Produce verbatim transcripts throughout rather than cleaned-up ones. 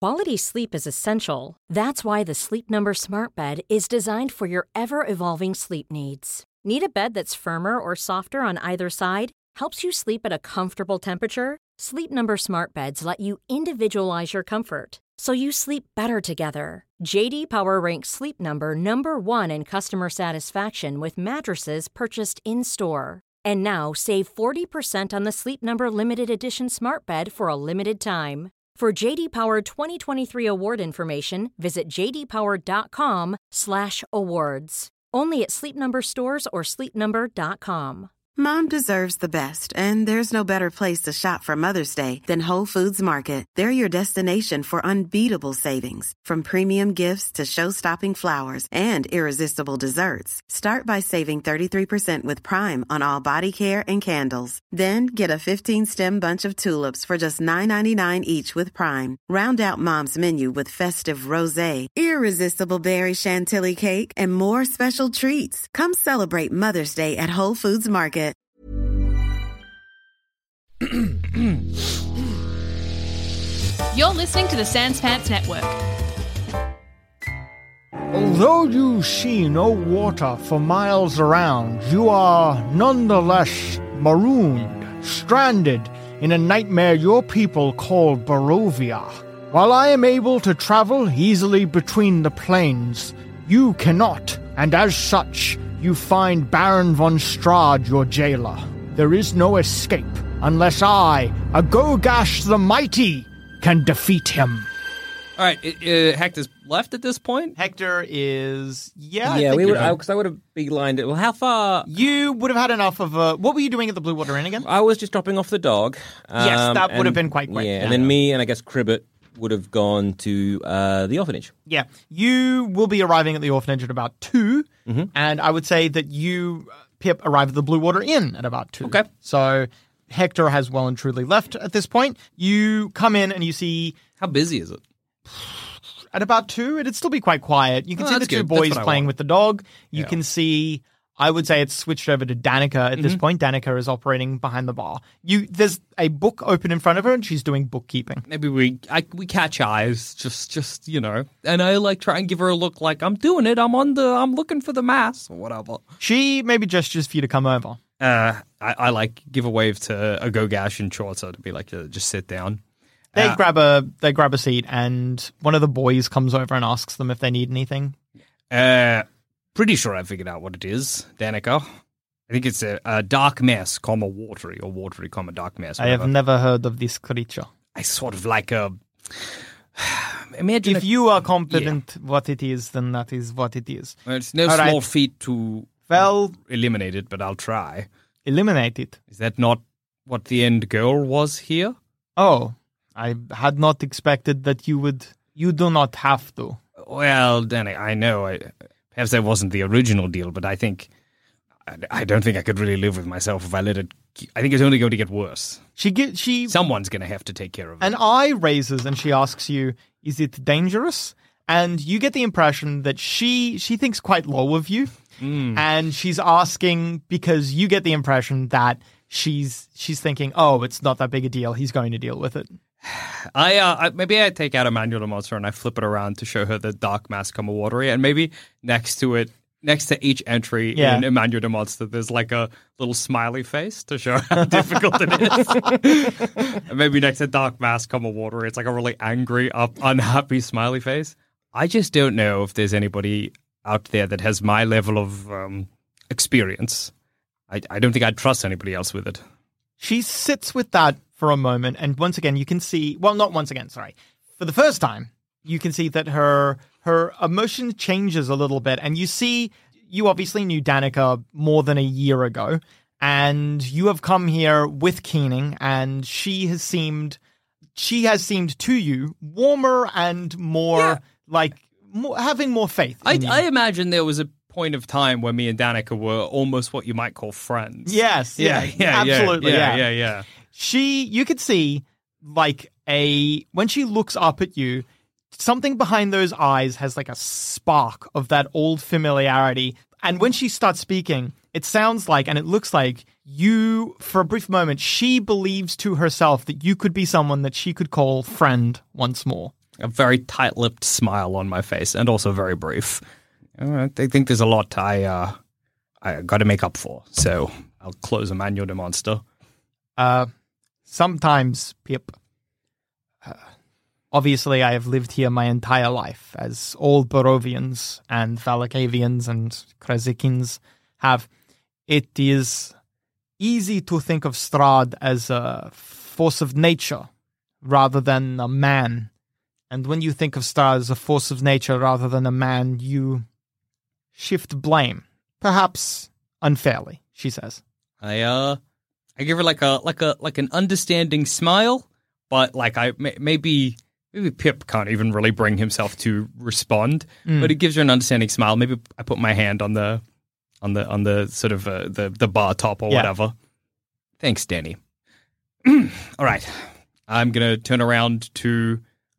Quality sleep is essential. That's why the Sleep Number Smart Bed is designed for your ever-evolving sleep needs. Need a bed that's firmer or softer on either side? Helps you sleep at a comfortable temperature? Sleep Number Smart Beds let you individualize your comfort, so you sleep better together. J D Power ranks Sleep Number number one in customer satisfaction with mattresses purchased in-store. And now save forty percent on the Sleep Number Limited Edition Smart Bed for a limited time. For J D Power twenty twenty-three award information, visit j d power dot com slash awards. Only at Sleep Number stores or sleep number dot com. Mom deserves the best, and there's no better place to shop for Mother's Day than Whole Foods Market. They're your destination for unbeatable savings, from premium gifts to show-stopping flowers and irresistible desserts. Start by saving thirty-three percent with Prime on all body care and candles. Then get a fifteen-stem bunch of tulips for just nine ninety-nine each with Prime. Round out Mom's menu with festive rosé, irresistible berry chantilly cake, and more special treats. Come celebrate Mother's Day at Whole Foods Market. You're listening to the Sans Pants Network. Although you see no water for miles around, you are nonetheless marooned, stranded in a nightmare your people call Barovia. While I am able to travel easily between the planes, you cannot, and as such, you find Baron von Strahd your jailer. There is no escape unless I, Agogash the Mighty, can defeat him. All right, uh, Hector's left at this point? Hector is... Yeah, yeah, I we would, I, because I would have beelined it. Well, how far... You would have had enough of a... What were you doing at the Blue Water Inn again? I was just dropping off the dog. Um, yes, that would and, have been quite quick. Yeah, yeah, and then me and I guess Cribbit would have gone to uh, the orphanage. Yeah, you will be arriving at the orphanage at about two, mm-hmm. and I would say that you, Pip, arrive at the Blue Water Inn at about two. Okay. So Hector has well and truly left at this point. You come in and you see... How busy is it? At about two, it'd still be quite quiet. You can oh, see the two good. boys playing with the dog. You yeah. can see... I would say it's switched over to Danica at mm-hmm. this point. Danica is operating behind the bar. You, there's a book open in front of her, and she's doing bookkeeping. Maybe we I, we catch eyes, just just you know, and I like try and give her a look like I'm doing it. I'm on the I'm looking for the mass or whatever. She maybe gestures for you to come over. Uh, I, I like give a wave to Agogash and Chorza to be like, uh, just sit down. They uh, grab a they grab a seat, and one of the boys comes over and asks them if they need anything. Uh. Pretty sure I figured out what it is, Danica. I think it's a, a dark mess, comma watery, or watery, comma dark mess. Whatever. I have never heard of this creature. I sort of like a... Imagine if a, you are confident yeah. what it is, then that is what it is. Well, it's no All small right. feat to well, eliminate it, but I'll try. Eliminate it? Is that not what the end goal was here? Oh, I had not expected that you would... You do not have to. Well, Danny, I know... I. Perhaps that wasn't the original deal, but I think I, I don't think I could really live with myself if I let it. I think it's only going to get worse. She get she. Someone's going to have to take care of it. An eye raises and she asks you, "Is it dangerous?" And you get the impression that she she thinks quite low of you, mm. and she's asking because you get the impression that she's she's thinking, "Oh, it's not that big a deal. He's going to deal with it." I, uh, I maybe I take out a manual de monster and I flip it around to show her the dark mass comma watery, and maybe next to it, next to each entry yeah. in Emmanuel de Monster, there's like a little smiley face to show how difficult it is. And maybe next to dark mass comma watery, it's like a really angry, up, unhappy smiley face. I just don't know if there's anybody out there that has my level of um, experience. I, I don't think I'd trust anybody else with it. She sits with that for a moment, and once again you can see, well, not once again, sorry. For the first time, you can see that her her emotion changes a little bit, and you see, you obviously knew Danica more than a year ago, and you have come here with Keening, and she has seemed, she has seemed to you warmer and more, yeah. like, more, having more faith I, in you. I imagine there was a point of time where me and Danica were almost what you might call friends. Yes, yeah, yeah, yeah absolutely, yeah, yeah, yeah, yeah. She, you could see, like, a, when she looks up at you, something behind those eyes has, like, a spark of that old familiarity. And when she starts speaking, it sounds like, and it looks like, you, for a brief moment, she believes to herself that you could be someone that she could call friend once more. a very tight-lipped smile on my face, and also very brief. Uh, I think there's a lot I uh, I got to make up for, so I'll close Emmanuel de Monster. Uh, sometimes, Pip. Uh, obviously, I have lived here my entire life, as all Barovians and Valacavians and Krezikins have. It is easy to think of Strahd as a force of nature rather than a man. And when you think of Strahd as a force of nature rather than a man, you shift blame. Perhaps unfairly, she says. I uh, I give her like a like a like an understanding smile, but like I may, maybe maybe Pip can't even really bring himself to respond, mm. but it gives her an understanding smile. Maybe I put my hand on the on the on the sort of uh, the the bar top or yeah. whatever. Thanks, Danny. All right, I'm gonna turn around to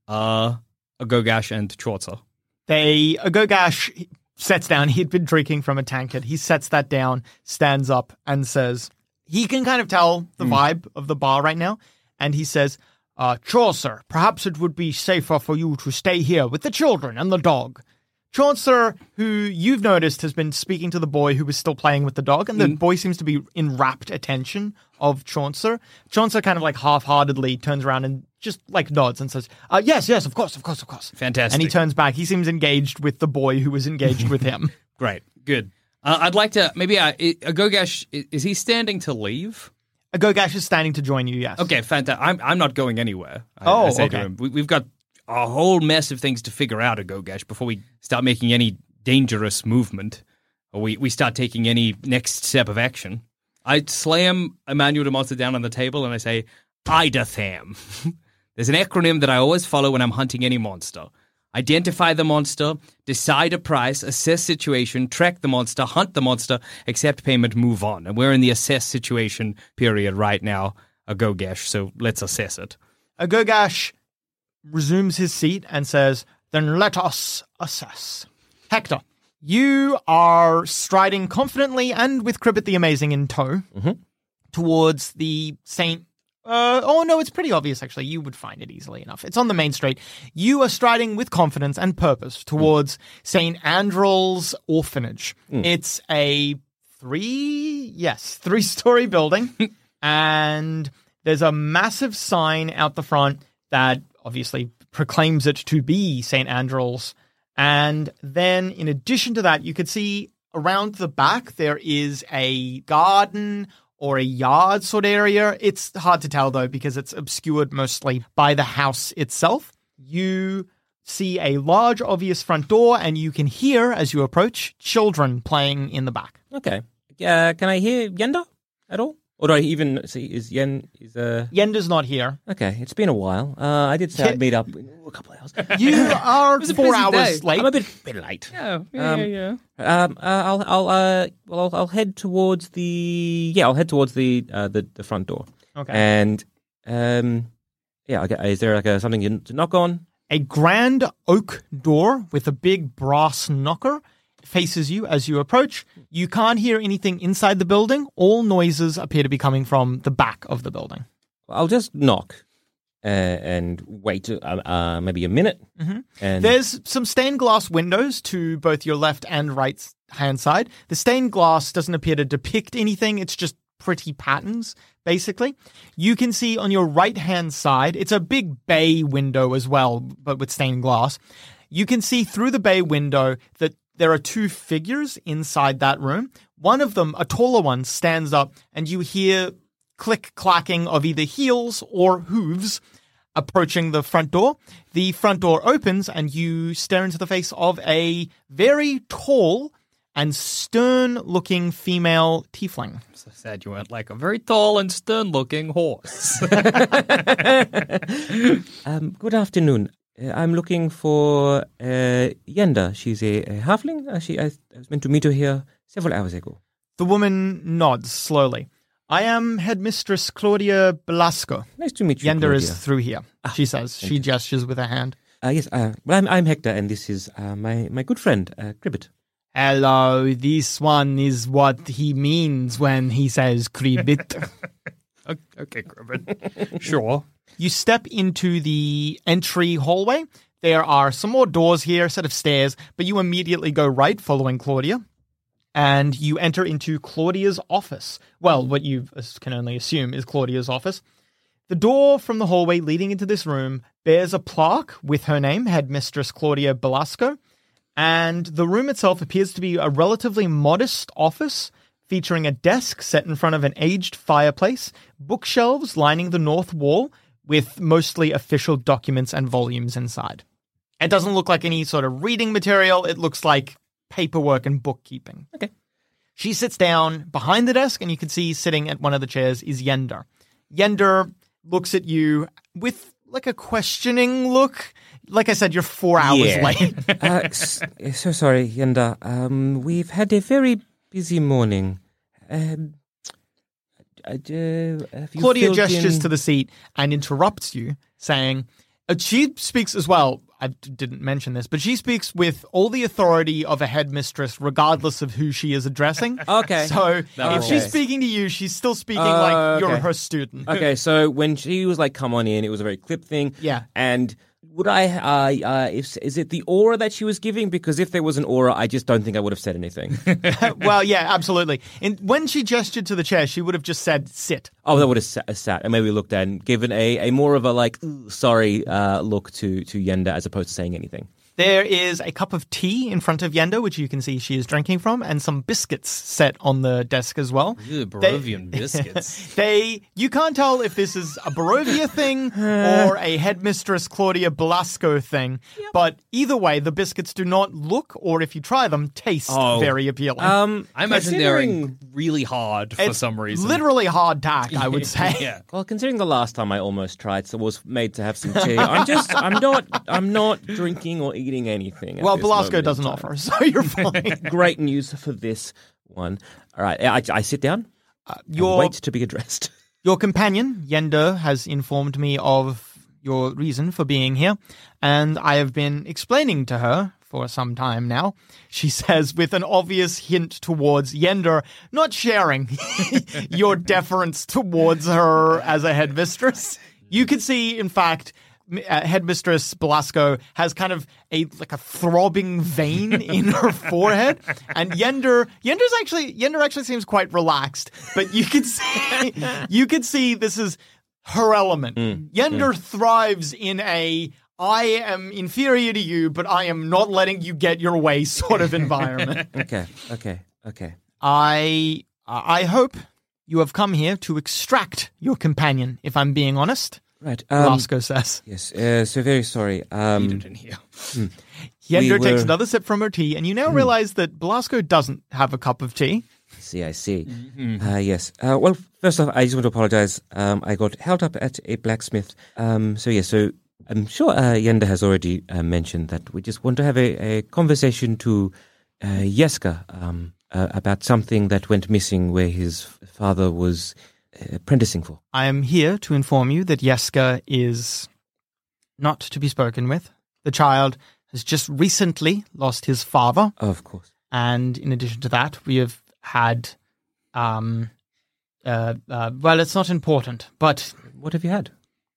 uh Agogash and Chortza. They Agogash sets down. He'd been drinking from a tankard. He sets that down, stands up, and says, he can kind of tell the mm. vibe of the bar right now, and he says, uh, Chaucer, perhaps it would be safer for you to stay here with the children and the dog. Chaucer, who you've noticed has been speaking to the boy who was still playing with the dog, and the mm. boy seems to be in rapt attention of Chaucer. Chaucer kind of like half-heartedly turns around and just like nods and says, uh, yes, yes, of course, of course, of course. Fantastic. And he turns back. He seems engaged with the boy who was engaged with him. Great, good. Uh, I'd like to, maybe, uh, Agogash, is he standing to leave? Agogash is standing to join you, yes. Okay, fantastic. I'm, I'm not going anywhere. I, oh, I say okay. to him. We, we've got a whole mess of things to figure out, Agogash, before we start making any dangerous movement, or we, we start taking any next step of action. I slam Emmanuel de Monster down on the table and I say, IDATHAM. There's an acronym that I always follow when I'm hunting any monster. Identify the monster, decide a price, assess situation, track the monster, hunt the monster, accept payment, move on. And we're in the assess situation period right now, Agogash, so let's assess it. Agogash resumes his seat and says, then let us assess. Hector, you are striding confidently and with Cribbit the Amazing in tow mm-hmm. towards the Saint Uh, oh, no, it's pretty obvious, actually. You would find it easily enough. It's on the main street. You are striding with confidence and purpose towards mm. Saint Andrew's Orphanage. Mm. It's a three, yes, three-story building, and there's a massive sign out the front that obviously proclaims it to be Saint Andrew's. And then, in addition to that, you could see around the back there is a garden or a yard sort of area. It's hard to tell, though, because it's obscured mostly by the house itself. You see a large, obvious front door, and you can hear, as you approach, children playing in the back. Okay. Uh, can I hear Yenda at all? Or do I even see, is Yen, is, uh... Yenda's not here. Okay, it's been a while. Uh, I did say I'd meet up in a couple of hours. You are four hours day. late. I'm a bit, bit late. Yeah, yeah, um, yeah. yeah. Um, uh, I'll, I'll, uh, well, I'll, I'll head towards the, yeah, I'll head towards the, uh, the, the front door. Okay. And, um, yeah, okay, is there like a, something to knock on? A grand oak door with a big brass knocker faces you as you approach. You can't hear anything inside the building. All noises appear to be coming from the back of the building. I'll just knock uh, and wait uh, uh, maybe a minute. Mm-hmm. And there's some stained glass windows to both your left and right hand side. The stained glass doesn't appear to depict anything. It's just pretty patterns, basically. You can see on your right hand side, it's a big bay window as well, but with stained glass. You can see through the bay window that there are two figures inside that room. One of them, a taller one, stands up and you hear click-clacking of either heels or hooves approaching the front door. The front door opens and you stare into the face of a very tall and stern-looking female tiefling. So sad you weren't like a very tall and stern-looking horse. um, good afternoon. Uh, I'm looking for uh, Yenda. She's a, a halfling. Uh, she, I, I was meant to meet her here several hours ago. The woman nods slowly. I am Headmistress Claudia Belasco. Nice to meet you, Yenda Claudia. is through here, ah, she says. She you. gestures with her hand. Uh, yes, uh, well, I'm, I'm Hector, and this is uh, my, my good friend, uh, Cribbit. Hello, this one is what he means when he says Cribbit. Okay, Cribbit. Sure. You step into the entry hallway. There are some more doors here, a set of stairs, but you immediately go right following Claudia. And you enter into Claudia's office. Well, what you can only assume is Claudia's office. The door from the hallway leading into this room bears a plaque with her name, Headmistress Claudia Belasco. And the room itself appears to be a relatively modest office featuring a desk set in front of an aged fireplace, bookshelves lining the north wall with mostly official documents and volumes inside. It doesn't look like any sort of reading material. It looks like paperwork and bookkeeping. Okay. She sits down behind the desk, and you can see sitting at one of the chairs is Yender. Yender looks at you with like a questioning look. Like I said, you're four hours Yeah. late. uh, s- so sorry, Yenda. Um, we've had a very busy morning. Um, uh, uh, have you Claudia filled gestures in- to the seat and interrupts you, saying, uh, she speaks as well. I d- didn't mention this, but she speaks with all the authority of a headmistress, regardless of who she is addressing. Okay. So That if she's works. speaking to you, she's still speaking Uh, like you're okay. her student. Okay, so when she was like, "Come on in," it was a very clip thing. Yeah. And would I? Uh, uh, if is it the aura that she was giving? Because if there was an aura, I just don't think I would have said anything. Well, yeah, absolutely. And when she gestured to the chair, she would have just said, sit. Oh, that would have sat, sat and maybe looked at and given a, a more of a like "Ooh, sorry uh, look to to Yenda as opposed to saying anything. There is a cup of tea in front of Yenda, which you can see she is drinking from, and some biscuits set on the desk as well. Ew, Barovian biscuits. They, you can't tell if this is a Barovia thing or a Headmistress Claudia Belasco thing, but either way, the biscuits do not look, or if you try them, taste Oh. very appealing. Um, I imagine they're considering- really hard for it's some reason. literally hard tack, I would say. Yeah. Well, considering the last time I almost tried, so was made to have some tea. I'm just, I'm not, I'm not drinking or eating anything. at Well, this Belasco moment in doesn't time. offer, so you're fine. Great news for this one. All right, I, I sit down. and your- wait to be addressed. Your companion, Yender, has informed me of your reason for being here, and I have been explaining to her for some time now. She says, with an obvious hint towards Yender not sharing your deference towards her as a headmistress. You can see, in fact, uh, Headmistress Belasco has kind of a like a throbbing vein in her forehead, and Yender Yender's actually Yender actually seems quite relaxed, but you can see you can see this is her element. Yender thrives in a I am inferior to you, but I am not letting you get your way sort of environment. Okay, okay, okay. I I hope you have come here to extract your companion, if I'm being honest. Right. Um, Belasco says. yes. Uh, so very sorry. Um, Eat it in here. Yender we takes were- another sip from her tea, and you now realize that Belasco doesn't have a cup of tea. see, I see. Uh, yes. Uh, well, first off, I just want to apologize. Um, I got held up at a blacksmith. Um, so yes. So I'm sure uh, Yenda has already uh, mentioned that we just want to have a, a conversation to uh, Jeska um, uh, about something that went missing where his father was uh, apprenticing for. I am here to inform you that Jeska is not to be spoken with. The child has just recently lost his father, Of course. and in addition to that, we have had, um, uh, uh, well, it's not important, but What have you had?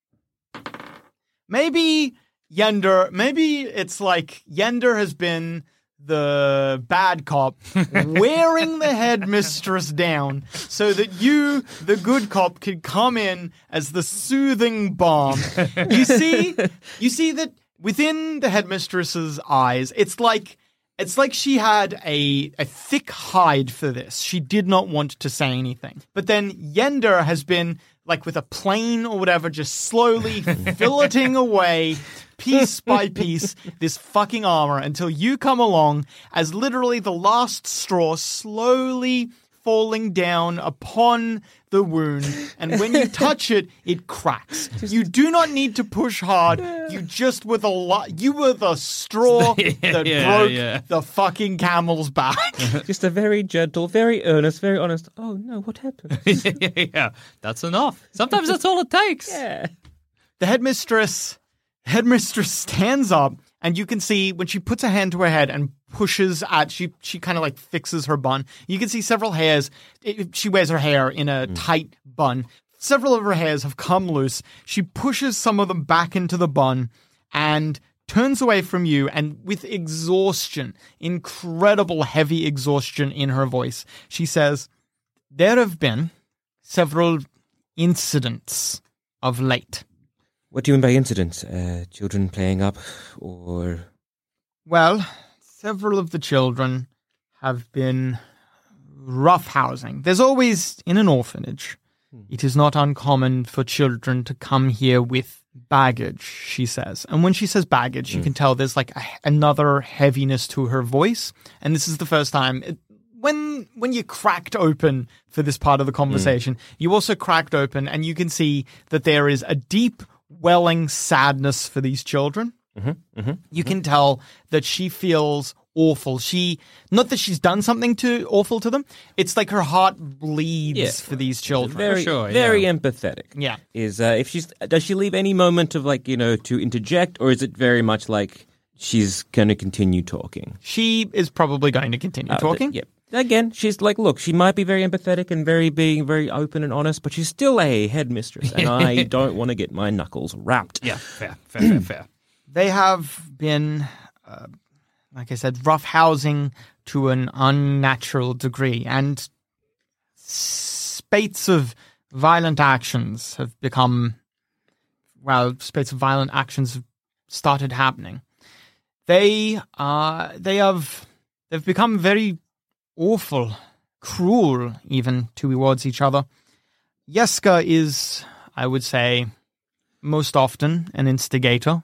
maybe Yender, maybe it's like Yender has been the bad cop wearing the headmistress down so that you, the good cop, could come in as the soothing balm. You see, you see that within the headmistress's eyes, it's like it's like she had a a thick hide for this. She did not want to say anything. But then Yender has been like with a plane or whatever, just slowly filleting away piece by piece this fucking armor until you come along as literally the last straw slowly falling down upon the wound, and when you touch it, it cracks. You do not need to push hard. You just were the lo- you were the straw that Yeah, broke yeah. the fucking camel's back. Just a very gentle, very earnest, very honest. Oh no, what happened? Yeah, that's enough. Sometimes that's all it takes. yeah. The headmistress headmistress stands up, and you can see when she puts a hand to her head and pushes at, she she kind of like fixes her bun. You can see several hairs. It, she wears her hair in a tight bun, several of her hairs have come loose. She pushes some of them back into the bun and turns away from you, and with exhaustion, incredible heavy exhaustion in her voice, she says, there have been several incidents of late. What do you mean by incidents? Uh, children playing up, or... Well, several of the children have been roughhousing. There's always, in an orphanage, it is not uncommon for children to come here with baggage, she says. And when she says baggage, mm. you can tell there's like a, another heaviness to her voice. And this is the first time... It, When when you cracked open for this part of the conversation, mm. you also cracked open and you can see that there is a deep welling sadness for these children. Mm-hmm, mm-hmm, you mm-hmm. can tell that she feels awful. She, not that she's done something to awful to them. It's like her heart bleeds yeah. for these children. Very, sure, very yeah. empathetic. Yeah. Is uh, if she's does she leave any moment of like you know to interject, or is it very much like she's going to continue talking? She is probably going to continue Uh, talking. th- yeah. Again, she's like, look, she might be very empathetic and very being very open and honest, but she's still a headmistress, and I don't want to get my knuckles wrapped. Yeah, fair, fair, fair, fair. They have been, uh, like I said, roughhousing to an unnatural degree, and spates of violent actions have become, well, spates of violent actions have started happening. They, uh, they have, they've become very awful, cruel even towards each other. Yeska is, I would say, most often an instigator,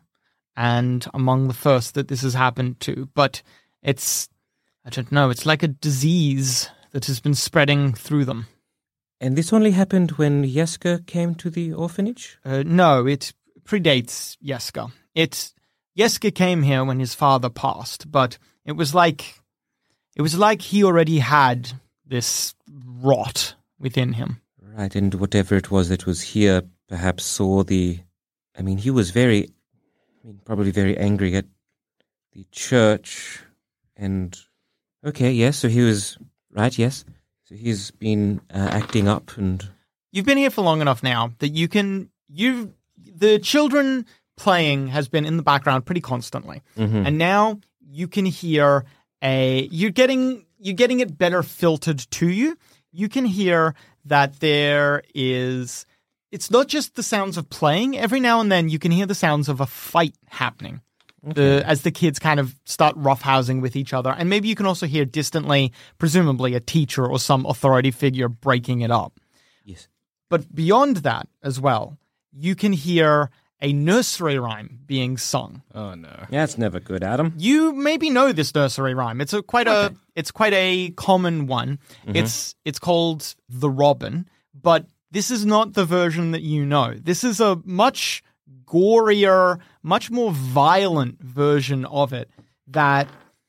and among the first that this has happened to. But it's, I don't know, it's like a disease that has been spreading through them. And this only happened when Yeska came to the orphanage? Uh, no, it predates Yeska. It, Yeska came here when his father passed, but it was like... It was like he already had this rot within him. Right, and whatever it was that was here perhaps saw the... I mean, he was very... I mean, probably very angry at the church, and... Okay, yes, so he was... Right, yes. So he's been uh, acting up and... You've been here for long enough now that you can... you The children playing has been in the background pretty constantly. Mm-hmm. And now you can hear... A, you're getting you're getting it better filtered to you. You can hear that there is, it's not just the sounds of playing. Every now and then you can hear the sounds of a fight happening okay. the, as the kids kind of start roughhousing with each other. And maybe you can also hear distantly, presumably a teacher or some authority figure breaking it up. Yes. But beyond that as well, you can hear a nursery rhyme being sung. Oh no, that's never good, Adam. You maybe know this nursery rhyme. It's a quite okay. a it's quite a common one. Mm-hmm. It's it's called The Robin, but this is not the version that you know. This is a much gorier, much more violent version of it. That,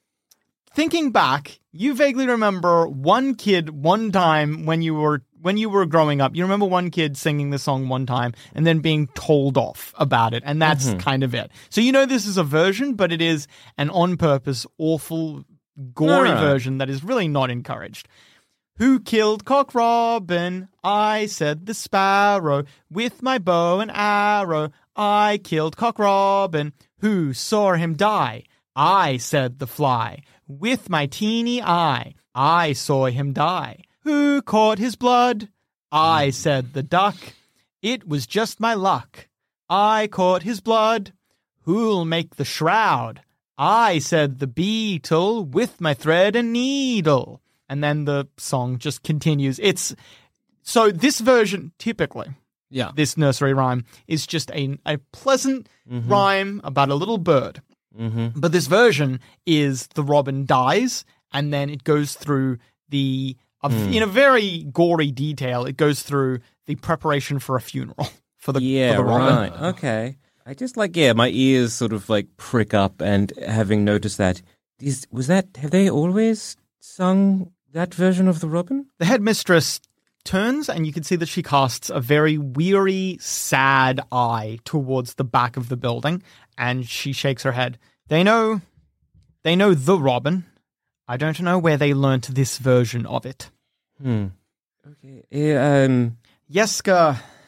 thinking back, you vaguely remember one kid one time when you were. When you were growing up, you remember one kid singing the song one time and then being told off about it, and that's mm-hmm. kind of it. So you know this is a version, but it is an on-purpose, awful, gory no. version that is really not encouraged. Who killed Cock Robin? I said the sparrow. With my bow and arrow, I killed Cock Robin. Who saw him die? I said the fly. With my teeny eye, I saw him die. Who caught his blood? I said the duck. It was just my luck. I caught his blood. Who'll make the shroud? I said the beetle with my thread and needle. And then the song just continues. It's so this version, typically, yeah, this nursery rhyme is just a, a pleasant mm-hmm. rhyme about a little bird. Mm-hmm. But this version is the robin dies, and then it goes through the... Mm. In a very gory detail, it goes through the preparation for a funeral for the, yeah, for the Robin. Right. Okay. I just like, yeah, my ears sort of like prick up, and having noticed that, is, was that, have they always sung that version of the Robin? The headmistress turns, and you can see that she casts a very weary, sad eye towards the back of the building, and she shakes her head. They know, they know the Robin. I don't know where they learnt this version of it. Hmm. Okay. Yeah, um... Yeska,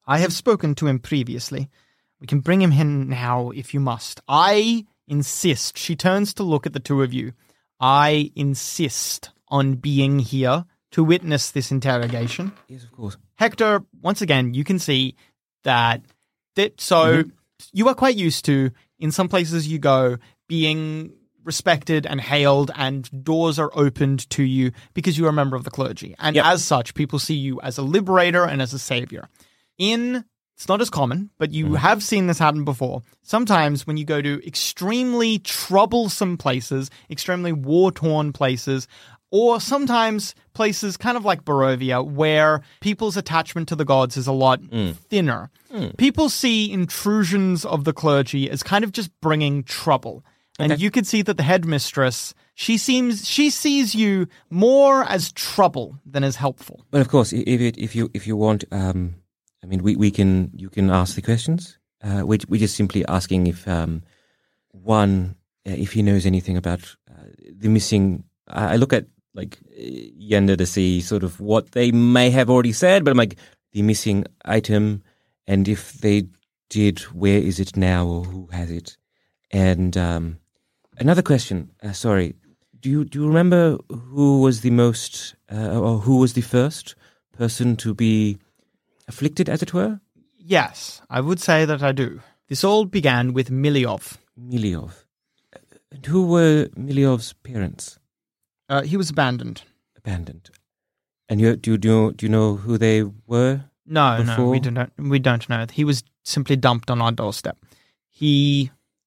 I have spoken to him previously. We can bring him in now if you must. I insist. She turns to look at the two of you. I insist on being here to witness this interrogation. Yes, of course. Hector, once again, you can see that, that so mm-hmm. you are quite used to, in some places you go, being respected and hailed and doors are opened to you because you are a member of the clergy. And yep. as such, people see you as a liberator and as a savior. In, it's not as common, but you mm. have seen this happen before. Sometimes when you go to extremely troublesome places, extremely war-torn places, or sometimes places kind of like Barovia where people's attachment to the gods is a lot mm. thinner. Mm. People see intrusions of the clergy as kind of just bringing trouble. And okay. you could see that the headmistress, she seems, she sees you more as trouble than as helpful. Well, of course, if it, if you if you want, um, I mean, we, we can you can ask the questions. Uh, we we're just simply asking if um, one, uh, if he knows anything about uh, the missing. Uh, I look at like Yender to see sort of what they may have already said, but I'm like the missing item, and if they did, where is it now, or who has it? And um, another question. Uh, sorry, do you do you remember who was the most, uh, or who was the first person to be afflicted, as it were? Yes, I would say that I do. This all began with Miliov. Miliov. And who were Miliov's parents? Uh, he was abandoned. Abandoned. And you do you do, do you know who they were? No, before? no, we don't. We don't know. He was simply dumped on our doorstep. He.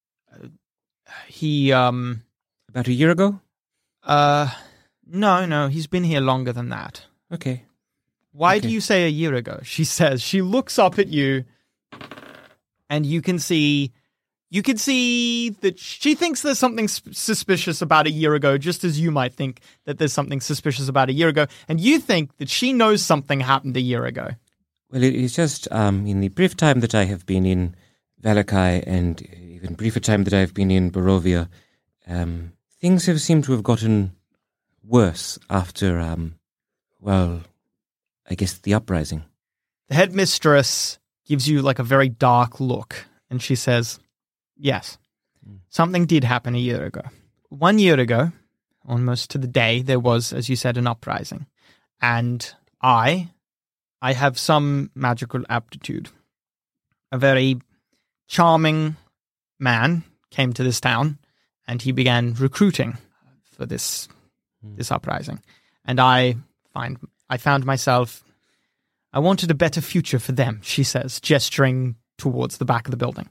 He, um... About a year ago? Uh, no, no, he's been here longer than that. Okay. Why okay. do you say a year ago? She says. She looks up at you, and you can see... You can see that she thinks there's something suspicious about a year ago, just as you might think that there's something suspicious about a year ago, and you think that she knows something happened a year ago. Well, it's just, um, in the brief time that I have been in Valakai and even briefer time that I've been in Barovia, um, things have seemed to have gotten worse after, um, well, I guess the uprising. The headmistress gives you like a very dark look, and she says, yes, mm. something did happen a year ago. One year ago, almost to the day, there was, as you said, an uprising. And I, I have some magical aptitude. A very charming man came to this town, and he began recruiting for this mm. this uprising. And I find I found myself. I wanted a better future for them, she says, gesturing towards the back of the building.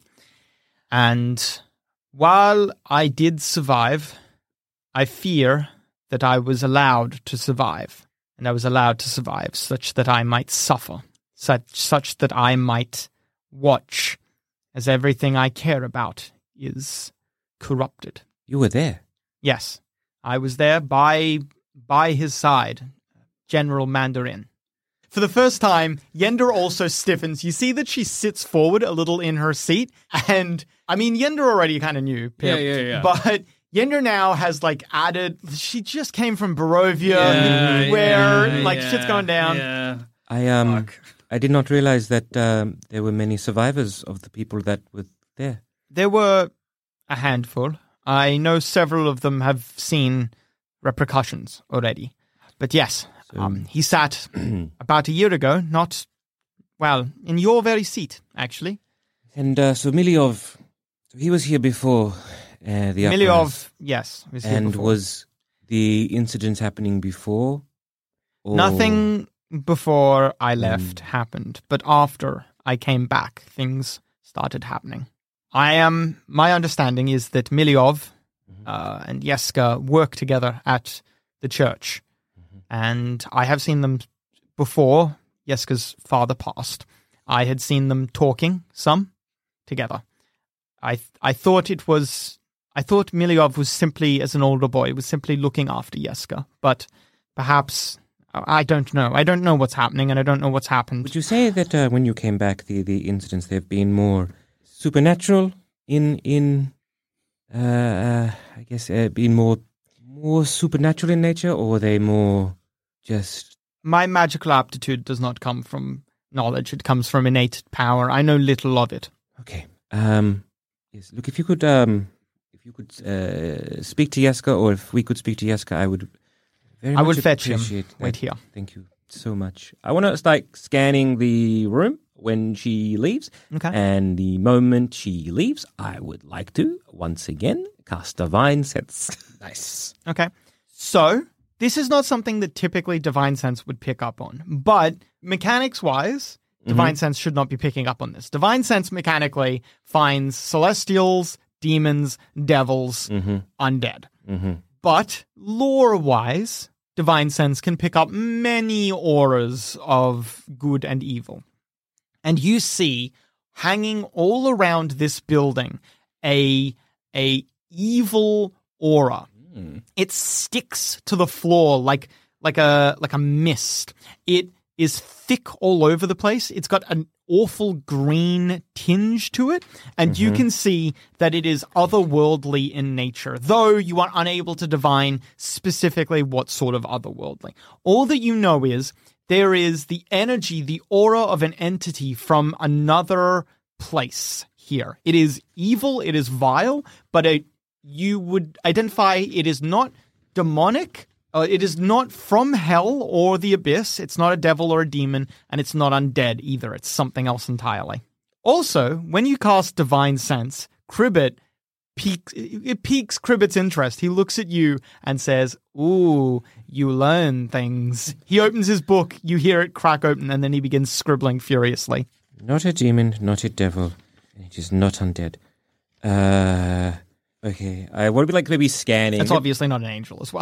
And while I did survive, I fear that I was allowed to survive, and I was allowed to survive such that I might suffer, such such that I might watch as everything I care about is corrupted. You were there? Yes. I was there by by his side, General Mandarin. For the first time, Yender also stiffens. You see that she sits forward a little in her seat, and, I mean, Yender already kind of knew, Pip, yeah, yeah, yeah. but Yender now has, like, added, she just came from Barovia, yeah, where, yeah, like, yeah, shit's going down. Yeah. I, um... Fuck. I did not realize that um, there were many survivors of the people that were there. There were a handful. I know several of them have seen repercussions already. But yes, so, um, he sat about a year ago, not, well, in your very seat, actually. And uh, so Miliov, he was here before uh, the uprising. Miliov, yes, was here and before. Was the incident happening before? Or... Nothing before I left mm. happened, but after I came back, things started happening. I am, my understanding is that Miliov mm-hmm. uh, and Yeska work together at the church, mm-hmm. and I have seen them before Yeska's father passed. I had seen them talking some together. I I thought it was, I thought Miliov was simply, as an older boy, was simply looking after Yeska, but perhaps... I don't know. I don't know what's happening, and I don't know what's happened. Would you say that uh, when you came back, the, the incidents, they've been more supernatural in, in uh, uh, I guess, uh, been more more supernatural in nature, or were they more just... My magical aptitude does not come from knowledge. It comes from innate power. I know little of it. Okay. Um, yes. Look, if you could, um, if you could uh, speak to Yaska, or if we could speak to Yaska, I would very I much would fetch him. appreciate that. Wait here. Thank you so much. I want to start scanning the room when she leaves. Okay. And the moment she leaves, I would like to, once again, cast Divine Sense. Nice. Okay. So, this is not something that typically Divine Sense would pick up on. But, mechanics-wise, Divine Sense should not be picking up on this. Divine Sense, mechanically, finds celestials, demons, devils, Mm-hmm. undead. Mm-hmm. But, lore-wise, Divine Sense can pick up many auras of good and evil. And you see, hanging all around this building, a a evil aura. Mm. It sticks to the floor like like a like a mist. It is thick all over the place. It's got an awful green tinge to it, and Mm-hmm. you can see that it is otherworldly in nature, though you are unable to divine specifically what sort of otherworldly. All that you know is there is the energy, the aura of an entity from another place here. It is evil, it is vile, but it, you would identify it is not demonic, uh, it is not from hell or the abyss, it's not a devil or a demon, and it's not undead either. It's something else entirely. Also, when you cast Divine Sense, Cribbit piques, it piques Cribbit's interest. He looks at you and says, "Ooh, you learn things." He opens his book, you hear it crack open, and then he begins scribbling furiously. Not a demon, not a devil. It is not undead. Uh, okay. I would be like maybe scanning. It's obviously not an angel as well.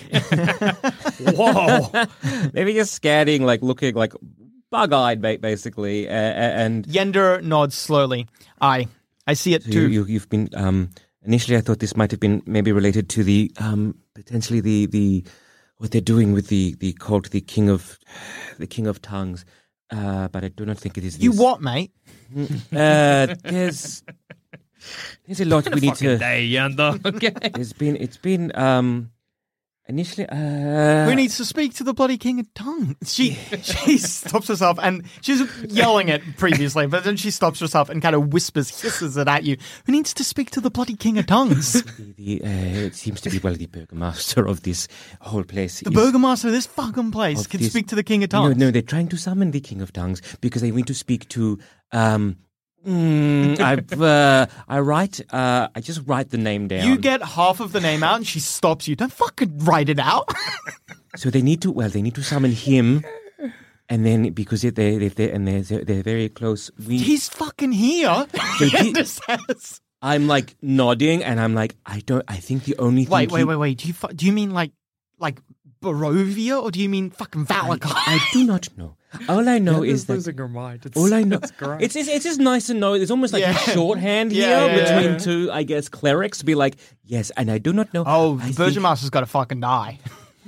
Whoa. Maybe just scanning, like looking like bug-eyed, ba- basically. Uh, and Yender nods slowly. I, I see it so too. you, you, you've been. Um, initially, I thought this might have been maybe related to the um, potentially the the what they're doing with the the cult, the king of the king of tongues. Uh, but I do not think it is. You this. what, mate? Uh, there's there's a lot we need to. Day, Yanda. Okay. It's been it's been um initially. Uh, Who needs to speak to the bloody king of tongues? She she stops herself, and she's yelling it previously, but then she stops herself and kind of whispers, hisses it at you. Who needs to speak to the bloody king of tongues? the, the, uh, it seems to be well the burgomaster of this whole place. The is- burgomaster of this fucking place of can this- speak to the king of No, tongues. no, they're trying to summon the king of tongues because they want to speak to. Um, mm, I uh, I write. Uh, I just write the name down. You get half of the name out, and she stops you. Don't fucking write it out. So they need to. Well, they need to summon him, and then because they they they and they're they're very close. We, He's fucking here. So he- Yender says. I'm like nodding, and I'm like, I don't. I think the only thing. Wait, wait, he- wait, wait. Do you fu- do you mean like like Barovia, or do you mean fucking Valakai? I do not know. All I know is Yanda's that. losing her mind. It's, All I know, it's great. it's, it's it's just nice to know. There's almost like Yeah. a shorthand Yeah, here yeah, yeah, between yeah. two, I guess, clerics to be like, yes, and I do not know. Oh, I the think- Virgin Master's got to fucking die.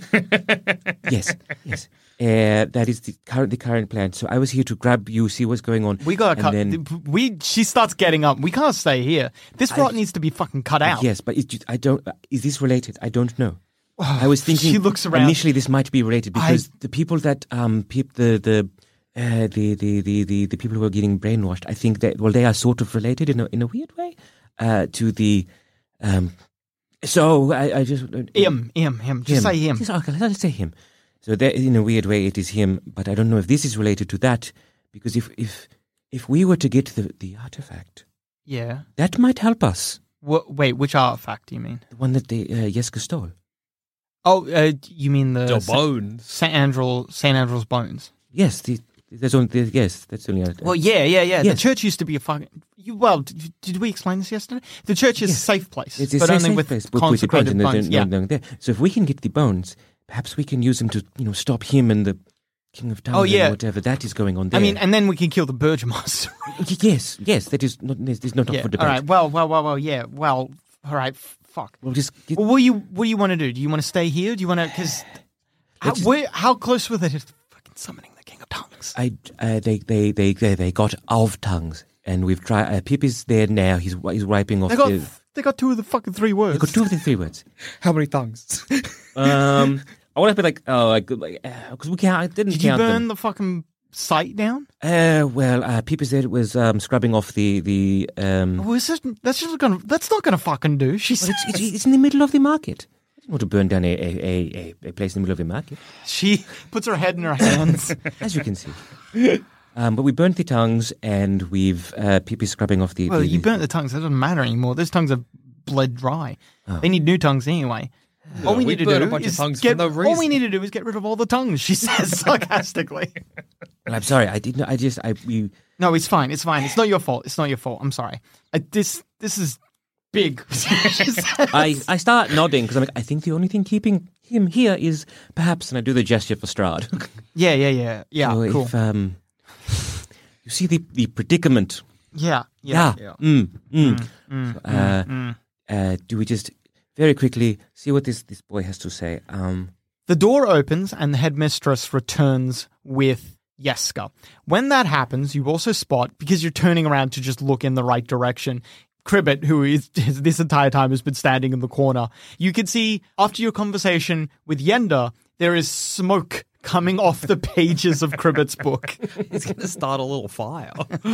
Yes, yes. Uh, that is the current the current plan. So I was here to grab you, see what's going on. We got to and cut. then- we she starts getting up. We can't stay here. This rot needs to be fucking cut out. Yes, but it, just- I don't. Is this related? I don't know. I was thinking. She looks around. Initially, this might be related I- because the people that um peop, the the. Uh, the, the, the, the, the people who are getting brainwashed, I think that, well, they are sort of related in a, in a weird way uh, to the. Um, so I, I just. Uh, Him, him, him. Just say him. Just- okay, let's say him. So that, in a weird way, it is him, but I don't know if this is related to that, because if if if we were to get the, the artifact, Yeah. that might help us. Wha wait, which artifact do you mean? The one that the uh, Yeska stole. Oh, uh, you mean the the Sa- bones. Saint Andrew, Saint Andrew's bones? Yes, the, there's only the, yes, that's the only. Uh, Well, yeah, yeah, yeah. Yes. The church used to be a fucking. You, well, did, did we explain this yesterday? The church is Yes. a safe place, it's a but safe- only safe with place with, with the consecrated bones, bones. and the- yeah. no- no there. So if we can get the bones, perhaps we can use them to you know stop him and the King of Tongues Oh, yeah. and whatever that is going on there. I mean, and then we can kill the Burgomaster. yes, yes, that is not. There's not up yeah. for debate. All right. Well, well, well, well. Yeah. Well. All right. f- Fuck. We'll just get, Well, what do you what do you want to do? Do you want to stay here? Do you want to? Because how, Let's- where- how close were they to fucking summoning the King of Tongues? I, uh, they, they, they, they, they got of tongues, and we've tried. Uh, Pip is there now. He's he's wiping off They got the. they got two of the fucking three words. They got two of the three words. How many tongues? Um, I want to be like, oh, like, because we can't. I didn't Did you count burn them. the fucking sight down? Uh, well, uh, Pippa said it was um, scrubbing off the the. Um, Oh, is it, that's just gonna. That's not gonna fucking do. She well, said. it's, it's, it's in the middle of the market. I didn't want to burn down a, a, a, a place in the middle of the market, She puts her head in her hands. as you can see. Um, but we burnt the tongues, and we've uh, Pippa's scrubbing off the. Well, the, you the- burnt the tongues. That doesn't matter anymore. Those tongues have bled dry. They need new tongues anyway. all we we need to burn do a bunch of is tongues for get. no all we reason. need to do is get rid of all the tongues. She says sarcastically. Well, I'm sorry, I didn't. I just I we. No, it's fine. It's fine. It's not your fault. It's not your fault. I'm sorry. I, this this is big. She says. I, I start nodding because I'm like, I think the only thing keeping him here is perhaps, and I do the gesture for Strahd. Yeah, yeah, yeah, yeah. So cool. if um, you see the, the predicament, yeah, yeah, yeah, yeah. Mm, mm. Mm, So, uh, mm. uh, do we just very quickly see what this, this boy has to say? Um, The door opens and the headmistress returns with Yeska. When that happens, you also spot, because you're turning around to just look in the right direction, Cribbit, who is this entire time has been standing in the corner. You can see, after your conversation with Yenda, there is smoke coming off the pages of Cribbit's book. He's going to start a little fire.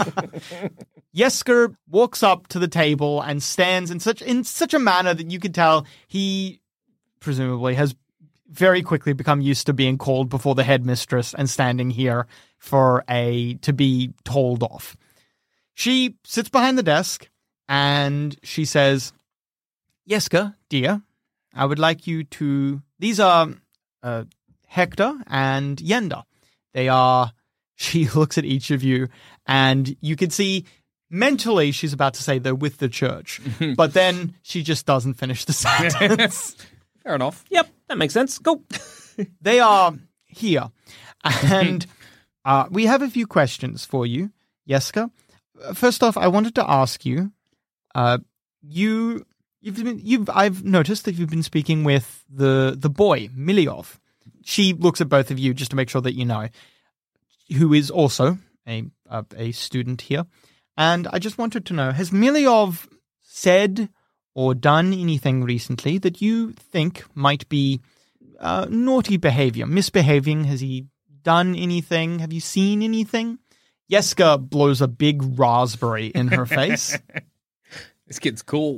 Yesker walks up to the table and stands in such in such a manner that you can tell he presumably has very quickly become used to being called before the headmistress and standing here for a to be told off. She sits behind the desk and she says, Yeska, dear, I would like you to... These are uh, Hector and Yenda. They are... She looks at each of you and you can see mentally she's about to say they're with the church. But then she just doesn't finish the sentence. Fair enough. yep, that makes sense. Go. They are here. And uh, we have a few questions for you, Yeska. Uh, First off, I wanted to ask you, uh, you, you've been, you've, I've noticed that you've been speaking with the, the boy, Miliov. She looks at both of you just to make sure that you know, who is also a, a, a student here. And I just wanted to know, has Miliov said or done anything recently that you think might be uh, naughty behavior, misbehaving? Has he done anything? Have you seen anything? Yeska blows a big raspberry in her face. This kid's cool.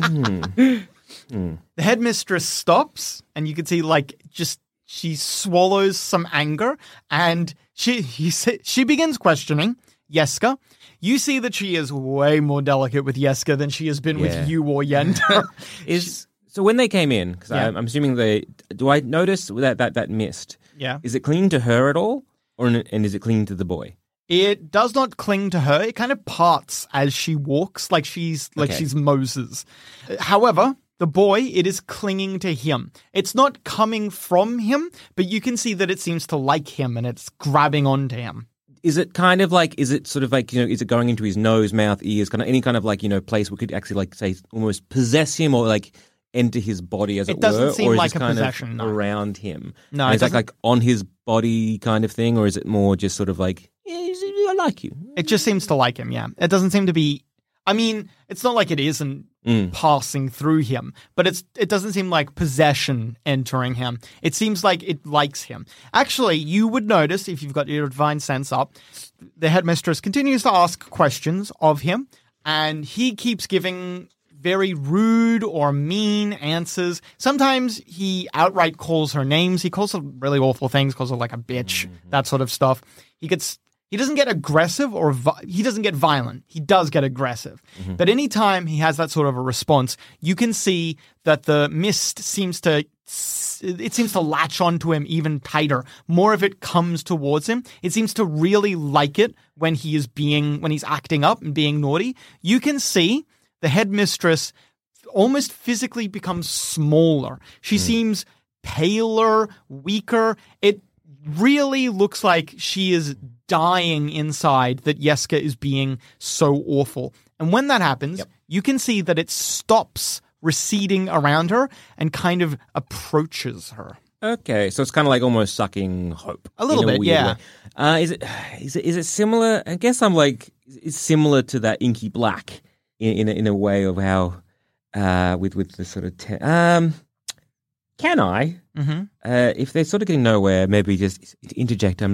The headmistress stops, and you can see, like, just she swallows some anger, and she he, she begins questioning Yeska. You see that she is way more delicate with Yeska than she has been Yeah. with you or Yenda. Is so when they came in, because Yeah. I'm, I'm assuming they. Do I notice that that that mist? Yeah. Is it clinging to her at all, or and is it clinging to the boy? It does not cling to her. It kind of parts as she walks, like she's like Okay. she's Moses. However, the boy, it is clinging to him. It's not coming from him, but you can see that it seems to like him and it's grabbing onto him. Is it kind of like? Is it sort of like you know? Is it going into his nose, mouth, ears? Kind of any kind of like you know place we could actually like say almost possess him or like enter his body as it, It doesn't were, seem or is like it a kind possession, of no. around him? No, And it is that doesn't- like on his body kind of thing, or is it more just sort of like yeah, I like you? It just seems to like him, yeah. It doesn't seem to be... I mean, it's not like it isn't Mm. passing through him, but it's it doesn't seem like possession entering him. It seems like it likes him. Actually, you would notice, if you've got your divine sense up, the headmistress continues to ask questions of him, and he keeps giving very rude or mean answers. Sometimes he outright calls her names. He calls her really awful things, calls her like a bitch, that sort of stuff. He gets... He doesn't get aggressive or vi- he doesn't get violent. He does get aggressive. But anytime he has that sort of a response, you can see that the mist seems to it seems to latch onto him even tighter. More of it comes towards him. It seems to really like it when he is being when he's acting up and being naughty. You can see the headmistress almost physically becomes smaller. She seems paler, weaker. It really looks like she is dying inside that Yeska is being so awful. And when that happens, you can see that it stops receding around her and kind of approaches her. Okay, so it's kind of like almost sucking hope. A little in bit, weird yeah. way. Uh, is it is it is it similar? I guess I'm like it's similar to that Inky Black in in a, in a way of how uh, with with the sort of te- um. Can I, Mm-hmm. uh, if they're sort of getting nowhere, maybe just interject? I'm like,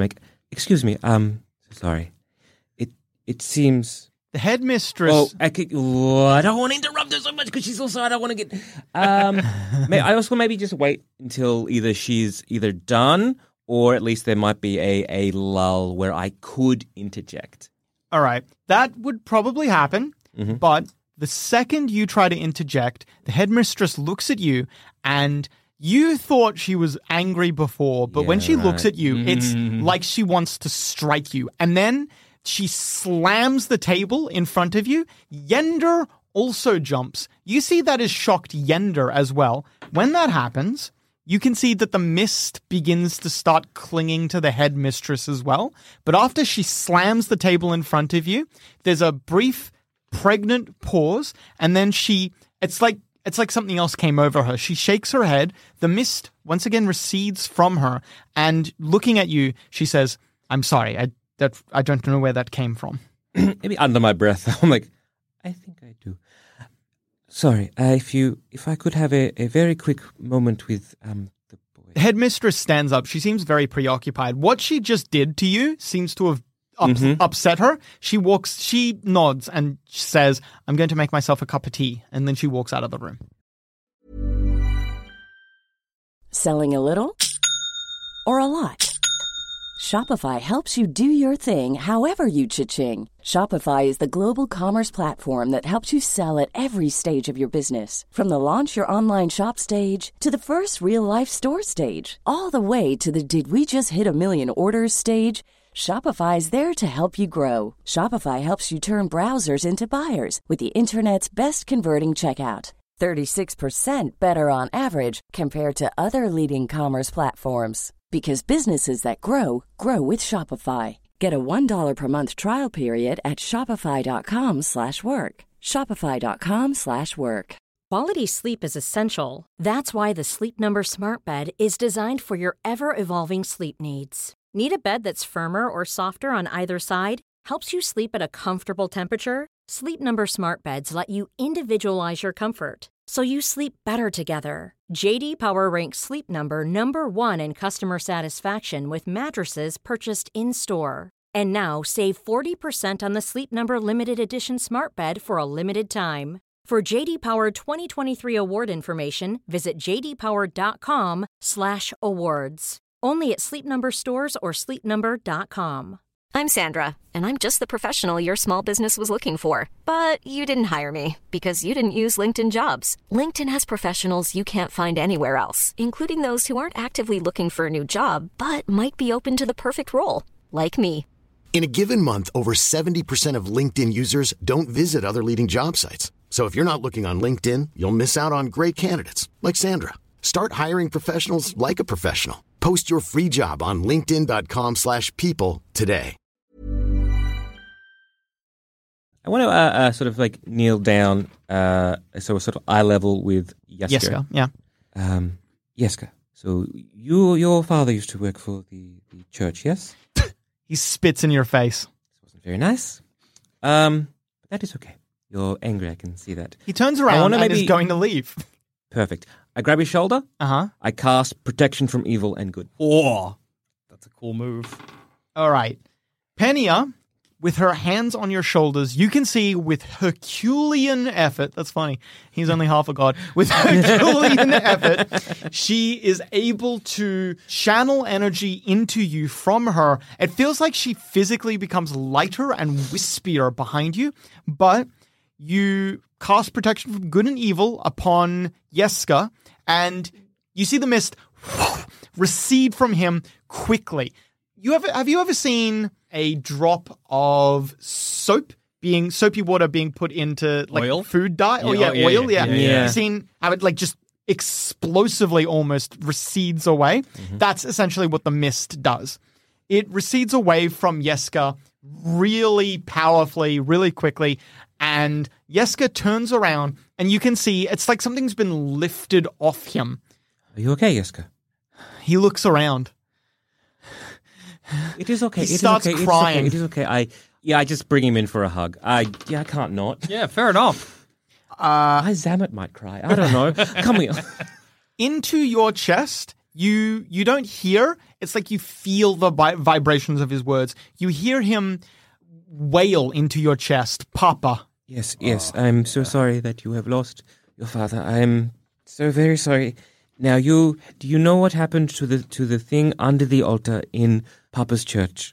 excuse me. Um, sorry. It it seems. The headmistress. Oh, I, could, oh, I don't want to interrupt her so much because she's also. I don't want to get. Um, may, I also maybe just wait until either she's either done or at least there might be a a lull where I could interject. All right, that would probably happen, Mm-hmm. but the second you try to interject, the headmistress looks at you, and you thought she was angry before, but when Yeah, she looks right. at you, it's like she wants to strike you, and then she slams the table in front of you. Yender also jumps. You see that is shocked Yender as well. When that happens, you can see that the mist begins to start clinging to the headmistress as well. But after she slams the table in front of you, there's a brief pregnant pause, and then she, it's like, it's like something else came over her. She shakes her head. The mist once again recedes from her, and looking at you, she says, "I'm sorry. I that I don't know where that came from." Maybe under my breath, I'm like, I think I do. Sorry, uh, if you, if I could have a, a very quick moment with um the boy. The headmistress stands up. She seems very preoccupied. What she just did to you seems to have ups- Mm-hmm. upset her. She walks, she nods and says, "I'm going to make myself a cup of tea," and then she walks out of the room. Selling a little or a lot? Shopify helps you do your thing however you cha-ching. Shopify is the global commerce platform that helps you sell at every stage of your business. From the launch your online shop stage to the first real-life store stage, all the way to the did we just hit a million orders stage. Shopify is there to help you grow. Shopify helps you turn browsers into buyers with the internet's best converting checkout. thirty-six percent better on average compared to other leading commerce platforms. Because businesses that grow, grow with Shopify. Get a one dollar per month trial period at shopify.com slash work. Shopify.com slash work. Quality sleep is essential. That's why the Sleep Number Smart Bed is designed for your ever-evolving sleep needs. Need a bed that's firmer or softer on either side? Helps you sleep at a comfortable temperature? Sleep Number Smart Beds let you individualize your comfort, so you sleep better together. J D Power ranks Sleep Number number one in customer satisfaction with mattresses purchased in-store. And now save forty percent on the Sleep Number Limited Edition Smart Bed for a limited time. For J D Power twenty twenty-three award information, visit jdpower.com slash awards. Only at Sleep Number stores or sleep number dot com. I'm Sandra, and I'm just the professional your small business was looking for. But you didn't hire me because you didn't use LinkedIn Jobs. LinkedIn has professionals you can't find anywhere else, including those who aren't actively looking for a new job, but might be open to the perfect role, like me. In a given month, over seventy percent of LinkedIn users don't visit other leading job sites. So if you're not looking on LinkedIn, you'll miss out on great candidates like Sandra. Start hiring professionals like a professional. Post your free job on linkedin.com slash people today. I want to uh, uh, sort of like kneel down, uh, so sort of eye level with Jeska. Jeska, yeah. Um, Jeska. So you, your father used to work for the, the church, yes? He spits in your face. This wasn't very nice. Um, but that is okay. You're angry, I can see that. He turns I around wanna and maybe- is going to leave. Perfect. I grab his shoulder. Uh-huh. I cast protection from evil and good. Oh, that's a cool move. All right. Penia, with her hands on your shoulders, you can see with Herculean effort, that's funny, he's only half a god, with Herculean effort, she is able to channel energy into you from her. It feels like she physically becomes lighter and wispier behind you, but you cast protection from good and evil upon Jeska, and you see the mist recede from him quickly. You ever, have you ever seen a drop of soap being soapy water being put into like Oil? food dye? Oh Yeah, yeah, oh, yeah, oil. yeah, Yeah, yeah, yeah. You've seen how it like just explosively almost recedes away. That's essentially what the mist does. It recedes away from Jeska really powerfully, really quickly, and Jeska turns around and you can see it's like something's been lifted off him. Are you okay, Jeska? He looks around. It is okay. He it starts is okay. crying. It is okay. It is okay. I yeah, I just bring him in for a hug. I yeah, I can't not. Yeah, fair enough. Uh, I Zamet might cry. I don't know. Come here. Into your chest, You you don't hear. It's like you feel the vi- vibrations of his words. You hear him wail into your chest, Papa. Yes, yes. Oh, I'm so yeah. sorry that you have lost your father. I'm so very sorry. Now, you do you know what happened to the to the thing under the altar in Papa's church?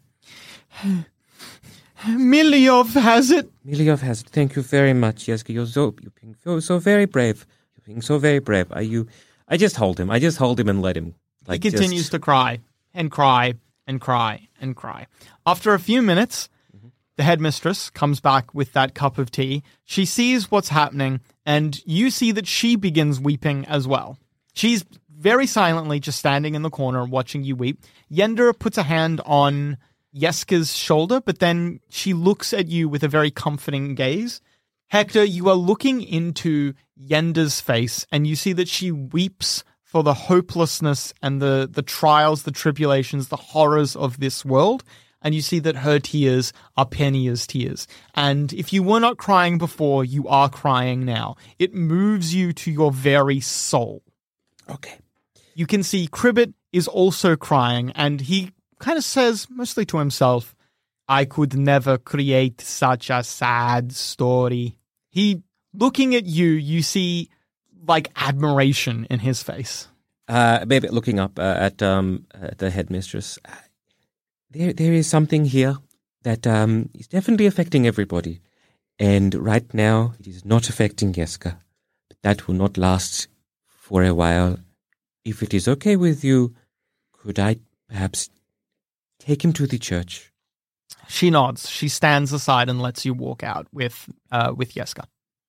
Miliov has it. Miliov has it. Thank you very much, Yeska. You're so you're being so, so very brave. You're being so very brave. Are you? I just hold him. I just hold him and let him. Like, he continues just... to cry and cry and cry and cry. After a few minutes, mm-hmm. the headmistress comes back with that cup of tea. She sees what's happening, and you see that she begins weeping as well. She's very silently just standing in the corner watching you weep. Yender puts a hand on Yeska's shoulder, but then she looks at you with a very comforting gaze. Hector, you are looking into Yender's face, and you see that she weeps for the hopelessness and the, the trials, the tribulations, the horrors of this world. And you see that her tears are Pennia's tears. And if you were not crying before, you are crying now. It moves you to your very soul. Okay. You can see Cribbit is also crying, and he kind of says, mostly to himself, I could never create such a sad story. He, looking at you, you see like admiration in his face. Uh, maybe looking up uh, at um, at the headmistress. Uh, there, there is something here that um, is definitely affecting everybody. And right now, it is not affecting Yeska. But that will not last for a while. If it is okay with you, could I perhaps take him to the church? She nods. She stands aside and lets you walk out with uh, with Yeska.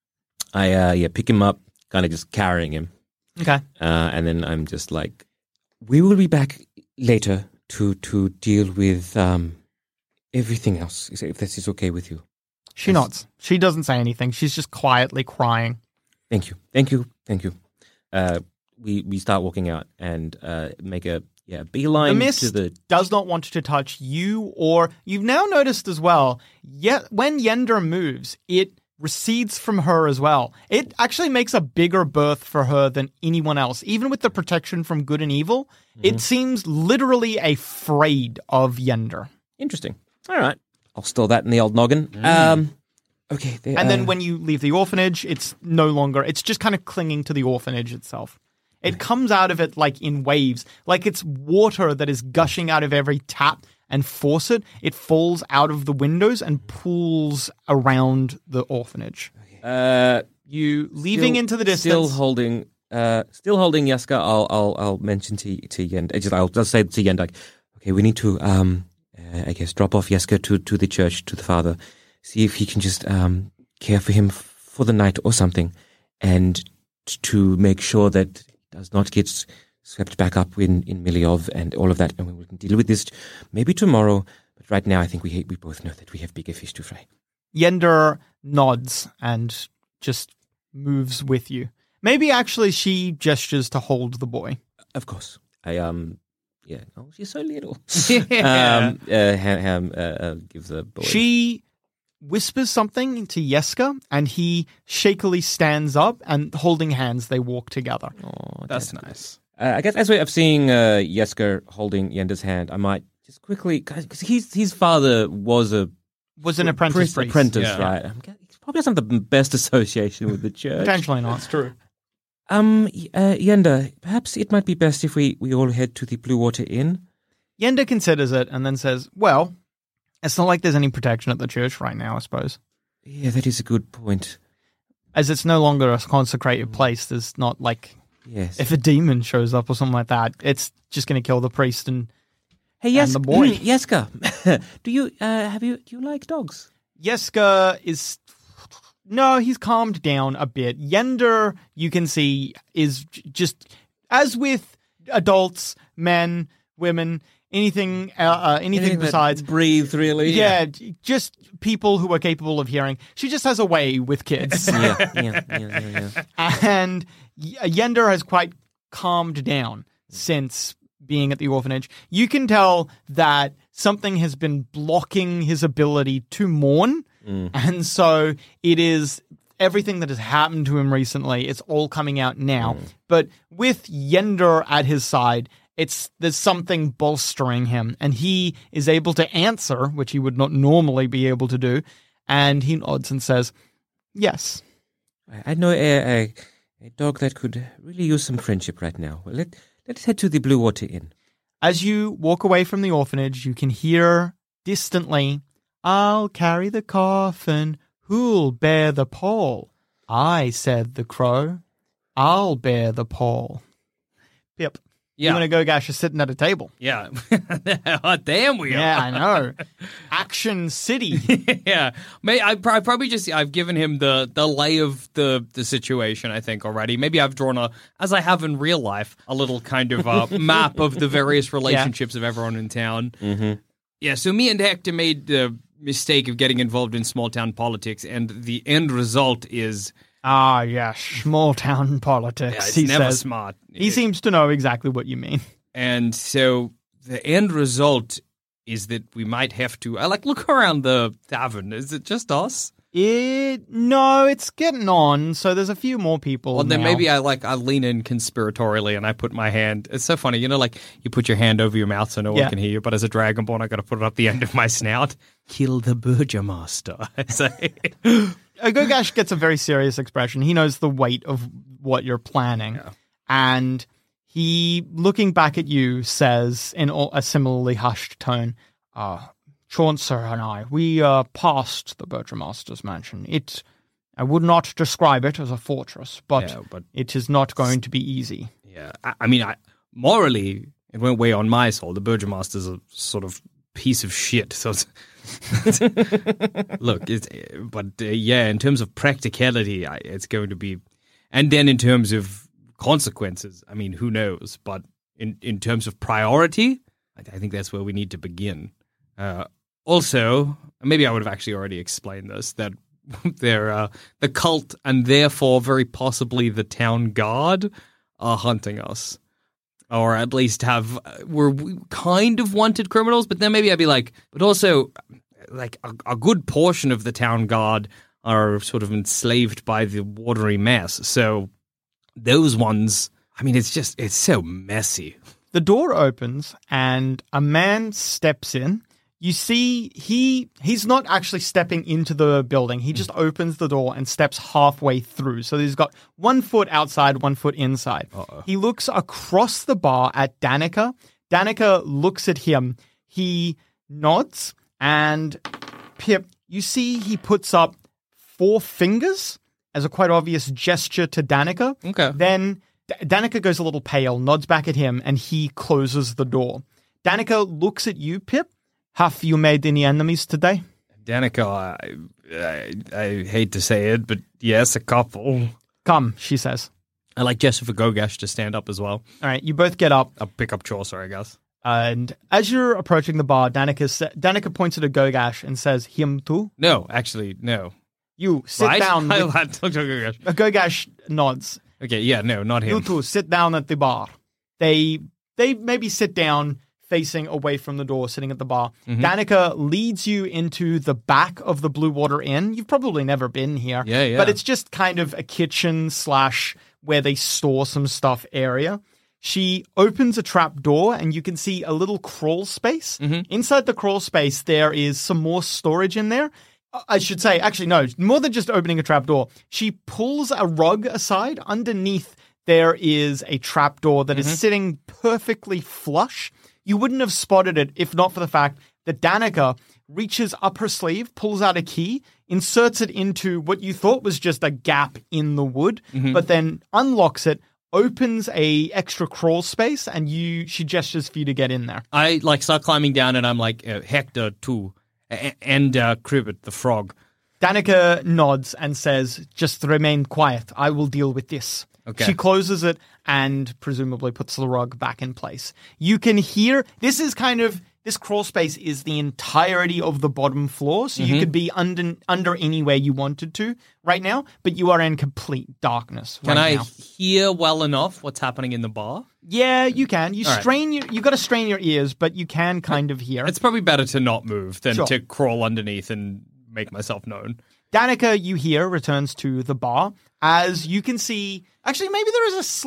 I uh, yeah pick him up, kind of just carrying him. Okay. Uh, and then I'm just like, we will be back later to to deal with um, everything else, if this is okay with you. She yes. nods. She doesn't say anything. She's just quietly crying. Thank you. Thank you. Thank you. Uh, we, we start walking out and uh, make a yeah beeline the mist to the... does not want to touch you, or you've now noticed as well, yet when Yender moves, it recedes from her as well. It actually makes a bigger berth for her than anyone else. Even with the protection from good and evil, mm-hmm. it seems literally afraid of Yender. Interesting. All right. I'll store that in the old noggin. Mm. Um, okay. They, and uh... then when you leave the orphanage, it's no longer, it's just kind of clinging to the orphanage itself. It right. comes out of it like in waves, like it's water that is gushing out of every tap and faucet. It falls out of the windows and pools around the orphanage. Uh, you leaving still, into the distance. Still holding, uh, still holding Yeska. I'll, I'll, I'll mention to to Yenda. Just, I'll just say to Yenda, like, okay, we need to, um, uh, I guess, drop off Yeska to, to the church, to the father, see if he can just um care for him f- for the night or something, and t- to make sure that he does not get swept back up in, in Miliov and all of that, and we can deal with this maybe tomorrow. But right now, I think we we both know that we have bigger fish to fry. Yender nods and just moves with you. Maybe actually she gestures to hold the boy. Of course. I, um, yeah. Oh, she's so little. yeah. Um, uh, ham, ham, uh, uh, give the boy. She whispers something to Yeska, and he shakily stands up, and holding hands, they walk together. Oh, that's, that's nice. Uh, I guess as way of seeing uh, Yeska holding Yender's hand, I might just quickly, because his his father was a was an apprentice priest, priest. apprentice, yeah. right? I'm, he probably has not the best association with the church. Potentially not. That's true. Um, uh, Yender, perhaps it might be best if we, we all head to the Blue Water Inn. Yender considers it and then says, "Well, it's not like there's any protection at the church right now, I suppose." Yeah, that is a good point. As it's no longer a consecrated place, there's not like. Yes. If a demon shows up or something like that, it's just going to kill the priest and, hey, yes, and the boy. Mm, Yeska, do you uh, have you do you like dogs? Yeska is no, he's calmed down a bit. Yender, you can see, is just as with adults, men, women, anything, uh, uh, anything, anything besides breathe. Really, yeah, yeah, just people who are capable of hearing. She just has a way with kids. yeah, yeah, yeah, yeah, yeah. And Yender has quite calmed down since being at the orphanage. You can tell that something has been blocking his ability to mourn. Mm. And so it is everything that has happened to him recently. It's all coming out now. Mm. But with Yender at his side it's there's something bolstering him, and he is able to answer, which he would not normally be able to do, and he nods and says, yes. I know a, a, a dog that could really use some friendship right now. Well, let, let's head to the Blue Water Inn. As you walk away from the orphanage, you can hear distantly, I'll carry the coffin, who'll bear the pole? I, said the crow, I'll bear the pole. Pip. Yeah. You and a Gogash are sitting at a table. Yeah. Oh, damn, we Yeah, are. I know. Action City. Yeah. May I, I probably just, I've given him the, the lay of the, the situation, I think, already. Maybe I've drawn a, as I have in real life, a little kind of uh, map of the various relationships yeah. of everyone in town. Mm-hmm. Yeah, so me and Hector made the mistake of getting involved in small town politics, and the end result is... Ah, yes, small town politics, yeah, it's he never says. smart. He it, seems to know exactly what you mean. And so the end result is that we might have to... I like, look around the tavern. Is it just us? It No, it's getting on, so there's a few more people Well, then now. maybe I like I lean in conspiratorially and I put my hand... It's so funny, you know, like you put your hand over your mouth so no Yeah. one can hear you, but as a Dragonborn, I got to put it up the end of my snout. Kill the Burgomaster, I say. Gogash gets a very serious expression. He knows the weight of what you're planning. Yeah. And he, looking back at you, says in a similarly hushed tone, uh, Chauncey and I, we uh, passed the Burgomaster's mansion. It, I would not describe it as a fortress, but, Yeah, but- it is not going to be easy. Yeah, I, I mean, I, morally, it went way on my soul. The Burgomaster's a sort of piece of shit. So, it's, look, it's, but uh, yeah, in terms of practicality, I, it's going to be, and then in terms of consequences, I mean, who knows? But in in terms of priority, I, I think that's where we need to begin. Uh, also, maybe I would have actually already explained this that they're uh, the cult and therefore very possibly the town guard are hunting us. Or at least have, we're kind of wanted criminals, but then maybe I'd be like, but also, like, a, a good portion of the town guard are sort of enslaved by the watery mass. So those ones, I mean, it's just, it's so messy. The door opens and a man steps in. You see, he he's not actually stepping into the building. He just opens the door and steps halfway through. So he's got one foot outside, one foot inside. Uh-oh. He looks across the bar at Danica. Danica looks at him. He nods, and Pip, you see he puts up four fingers as a quite obvious gesture to Danica. Okay. Then D- Danica goes a little pale, nods back at him, and he closes the door. Danica looks at you, Pip. Have you made any enemies today? Danica, I, I, I hate to say it, but yes, a couple. Come, she says. I like Jessica Gogash to stand up as well. All right, you both get up. I'll pick up Chaucer, I guess. And as you're approaching the bar, Danica, sa- Danica points at a Gogash and says, him too? No, actually, no. You, sit right? down. I With- lied to Gogash. a Gogash nods. Okay, yeah, no, not him. You two, sit down at the bar. They they maybe sit down facing away from the door, sitting at the bar. Mm-hmm. Danica leads you into the back of the Blue Water Inn. You've probably never been here. Yeah, yeah. But it's just kind of a kitchen slash where they store some stuff area. She opens a trap door and you can see a little crawl space. Mm-hmm. Inside the crawl space, there is some more storage in there. I should say, actually, no, more than just opening a trap door. She pulls a rug aside. Underneath, there is a trap door that mm-hmm. is sitting perfectly flush. You wouldn't have spotted it if not for the fact that Danica reaches up her sleeve, pulls out a key, inserts it into what you thought was just a gap in the wood, mm-hmm. but then unlocks it, opens a extra crawl space, and you she gestures for you to get in there. I like start climbing down, and I'm like uh, Hector too, a- and uh, Cribbit the frog. Danica nods and says, "Just remain quiet. I will deal with this." Okay. She closes it and presumably puts the rug back in place. You can hear, this is kind of, this crawl space is the entirety of the bottom floor, so mm-hmm. you could be under under anywhere you wanted to right now, but you are in complete darkness Can right I now. hear well enough what's happening in the bar? Yeah, you can. You All right. strain your, you got to strain your ears, but you can kind of hear. It's probably better to not move than Sure. to crawl underneath and make myself known. Danica, you hear, returns to the bar. As you can see, actually, maybe there is a slight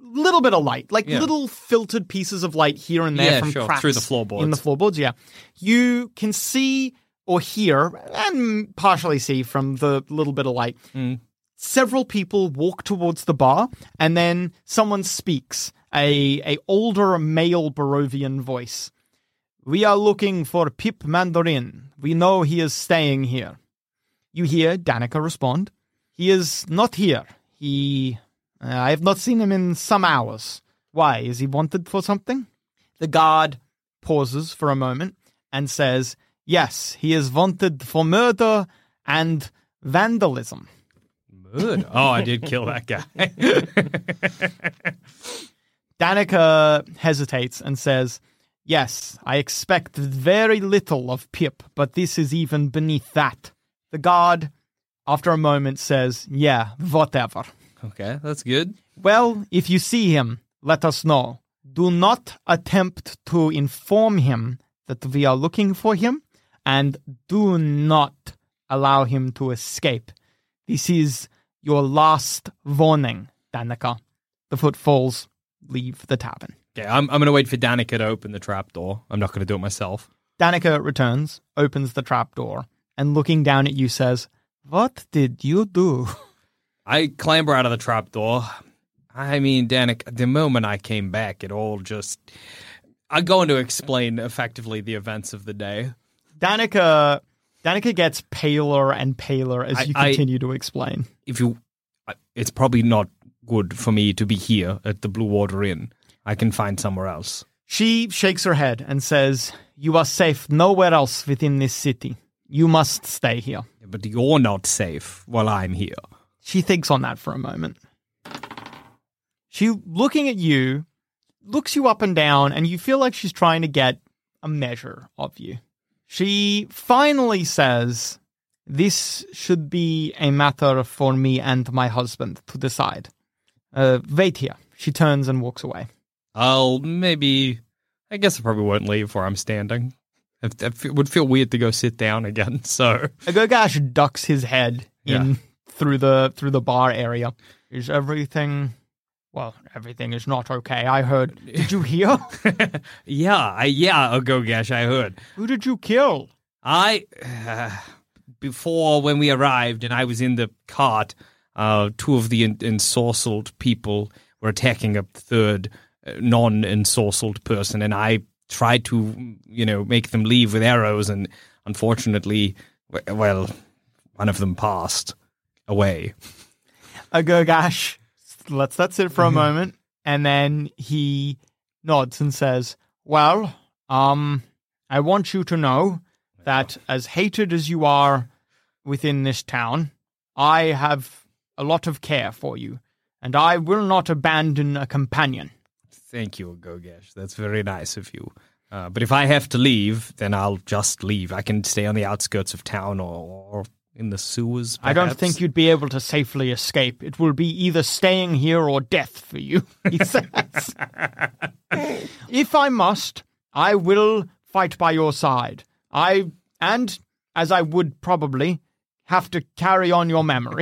little bit of light, like Yeah. little filtered pieces of light here and there Yeah, from sure, cracks through the floorboards. in the floorboards. Yeah, you can see or hear and partially see from the little bit of light. Mm. Several people walk towards the bar, and then someone speaks. A a older male Barovian voice. We are looking for Pip Mandarin. We know he is staying here. You hear Danica respond. He is not here. He... Uh, I have not seen him in some hours. Why? Is he wanted for something? The guard pauses for a moment and says, yes, he is wanted for murder and vandalism. Murder? Oh, I did kill that guy. Danica hesitates and says, yes, I expect very little of Pip, but this is even beneath that. The guard, after a moment, says, yeah, whatever. Okay, that's good. Well, if you see him, let us know. Do not attempt to inform him that we are looking for him, and do not allow him to escape. This is your last warning, Danica. The footfalls leave the tavern. Okay, I'm, I'm going to wait for Danica to open the trapdoor. I'm not going to do it myself. Danica returns, opens the trapdoor, and looking down at you says, what did you do? I clamber out of the trapdoor. I mean, Danica, the moment I came back, it all just... I'm going to explain effectively the events of the day. Danica, Danica gets paler and paler as I- you I- continue to explain. If you... It's probably not good for me to be here at the Blue Water Inn. I can find somewhere else. She shakes her head and says, you are safe nowhere else within this city. You must stay here. But you're not safe while I'm here. She thinks on that for a moment. She, looking at you, looks you up and down, and you feel like she's trying to get a measure of you. She finally says, this should be a matter for me and my husband to decide. Uh, wait here. She turns and walks away. I'll maybe... I guess I probably won't leave where I'm standing. It, it would feel weird to go sit down again, so... Agogash ducks his head in Yeah. through the through the bar area. Is everything... Well, everything is not okay. I heard... Did you hear? yeah, I, yeah, Agogash, I heard. Who did you kill? I... Uh, before, when we arrived and I was in the cart, uh, two of the en- ensorcelled people were attacking a third uh, non-ensorcelled person, and I tried to, you know, make them leave with arrows, and unfortunately, w- well, one of them passed away. Agogash lets that sit for a moment, and then he nods and says, well, um, I want you to know that as hated as you are within this town, I have a lot of care for you, and I will not abandon a companion. Thank you, Agogash. That's very nice of you. Uh, but if I have to leave, then I'll just leave. I can stay on the outskirts of town or, or in the sewers, perhaps. I don't think you'd be able to safely escape. It will be either staying here or death for you, he says. If I must, I will fight by your side. I, and as I would probably, have to carry on your memory.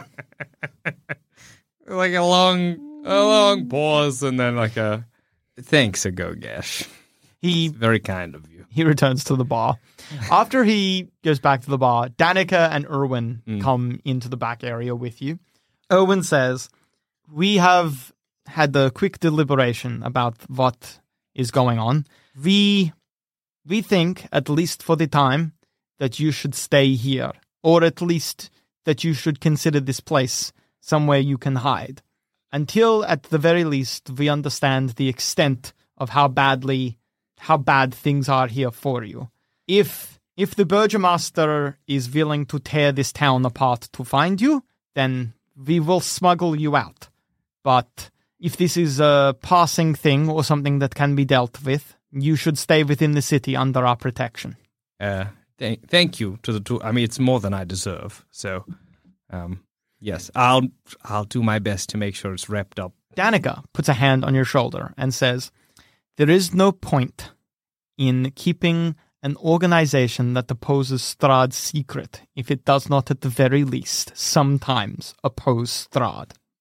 Like a long, a long pause, and then like a thanks, Agogash. He Very kind of you. he returns to the bar. After he goes back to the bar, Danica and Erwin Mm. come into the back area with you. Erwin says, we have had a quick deliberation about what is going on. We we think, at least for the time, that you should stay here, or at least that you should consider this place somewhere you can hide, until, at the very least, we understand the extent of how badly, how bad things are here for you. If if the Burgomaster is willing to tear this town apart to find you, then we will smuggle you out. But if this is a passing thing or something that can be dealt with, you should stay within the city under our protection. Uh, th- thank you to the two. I mean, it's more than I deserve. So, um, yes, I'll I'll do my best to make sure it's wrapped up. Danica puts a hand on your shoulder and says, there is no point in keeping an organization that opposes Strahd secret if it does not at the very least sometimes oppose Strahd.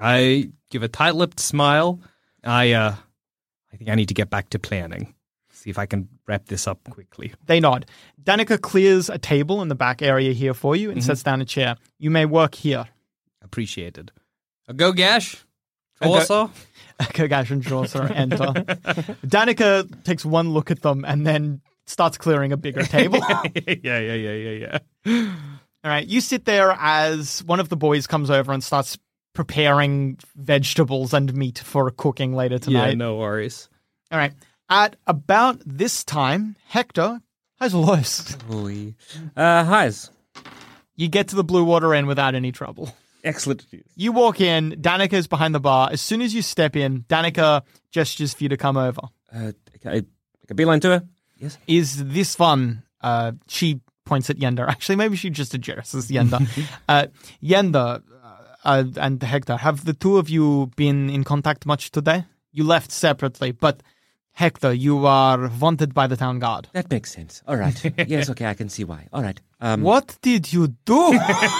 I give a tight-lipped smile. I, uh, I think I need to get back to planning. See if I can wrap this up quickly. They nod. Danica clears a table in the back area here for you and Mm-hmm. sets down a chair. You may work here. Appreciated. A go, Gash. A go- Also, Kogash and Chaucer enter. Danica takes one look at them and then starts clearing a bigger table. yeah, yeah, yeah, yeah, yeah. All right, you sit there as one of the boys comes over and starts preparing vegetables and meat for cooking later tonight. Yeah, no worries. All right. At about this time, Hector has lost. Oi. Uh, highs. You get to the Blue Water Inn without any trouble. Excellent. You walk in, Danica is behind the bar. As soon as you step in, Danica gestures for you to come over. Uh, can I make a beeline to her? Yes. Is this fun? Uh, she points at Yenda. Actually, maybe she just addresses Yenda. uh, Yenda uh, and Hector, have the two of you been in contact much today? You left separately, but Hector, you are wanted by the town guard. That makes sense. All right. Yes, okay, I can see why. All right. Um, What did you do?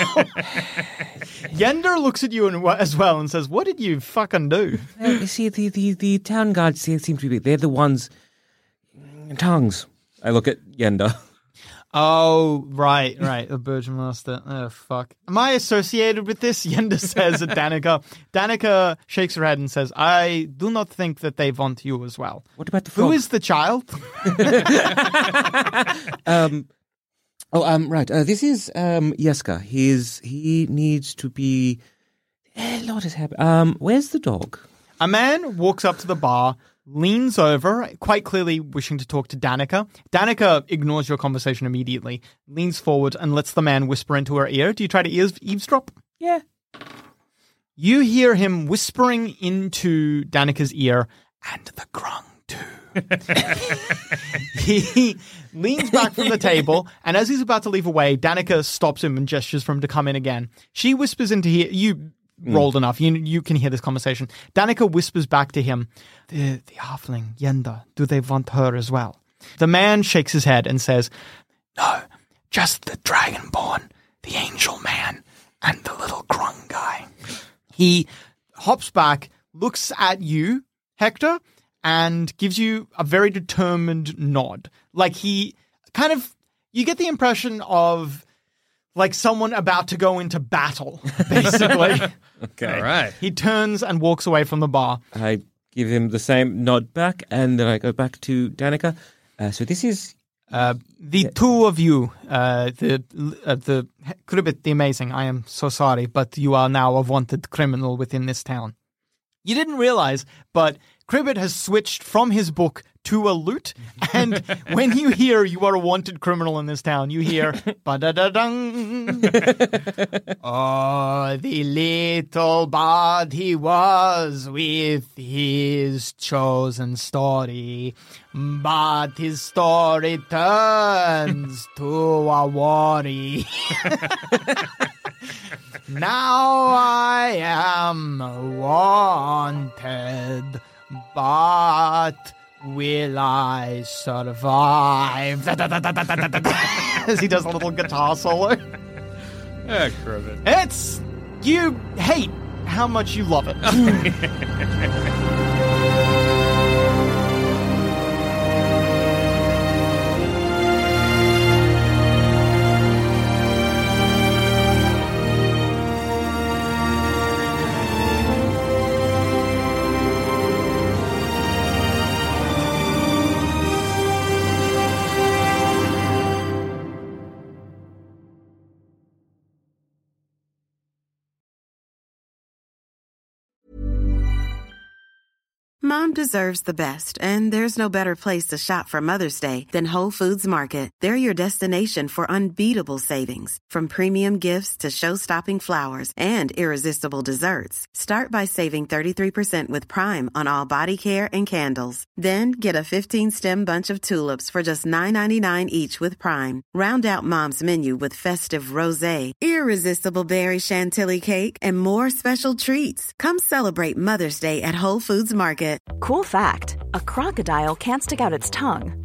Yender looks at you and, as well and says, what did you fucking do? Uh, you see, the, the, the town guards they seem to be, they're the ones, tongues. I look at Yenda. Oh, right, right. The Burgomaster. Oh, fuck. Am I associated with this? Yenda says at Danica. Danica shakes her head and says, I do not think that they want you as well. What about the frog? Who is the child? um, oh, um, right. Uh, this is um, Yeska. He's, he needs to be... A lot has happened. Um, where's the dog? A man walks up to the bar, leans over, quite clearly wishing to talk to Danica. Danica ignores your conversation immediately, leans forward and lets the man whisper into her ear. Do you try to ears- eavesdrop? Yeah. You hear him whispering into Danica's ear, and the grung too. He leans back from the table, and as he's about to leave away, Danica stops him and gestures for him to come in again. She whispers into here. You rolled enough. You you can hear this conversation. Danica whispers back to him, the, the halfling, Yenda, do they want her as well? The man shakes his head and says, no, just the dragonborn, the angel man, and the little grung guy. He hops back, looks at you, Hector, and gives you a very determined nod. Like he kind of, you get the impression of like someone about to go into battle, basically. Okay. All right. He turns and walks away from the bar. I give him the same nod back, and then I go back to Danica. Uh, so this is... Uh, the two of you, uh, the uh, the Cribbit the Amazing, I am so sorry, but you are now a wanted criminal within this town. You didn't realize, but Cribbit has switched from his book to a lute, and when you hear you are a wanted criminal in this town, you hear ba-da-da-dung. Oh, the little bard he was with his chosen story, but his story turns to a worry. Now I am wanted, but will I survive? As he does a little guitar solo. Yeah, Cribbit. It's, you hate how much you love it. Mom deserves the best, and there's no better place to shop for Mother's Day than Whole Foods Market. They're your destination for unbeatable savings, from premium gifts to show-stopping flowers and irresistible desserts. Start by saving thirty-three percent with Prime on all body care and candles. Then get a fifteen-stem bunch of tulips for just nine ninety-nine each with Prime. Round out Mom's menu with festive rosé, irresistible berry chantilly cake, and more special treats. Come celebrate Mother's Day at Whole Foods Market. Cool fact, a crocodile can't stick out its tongue.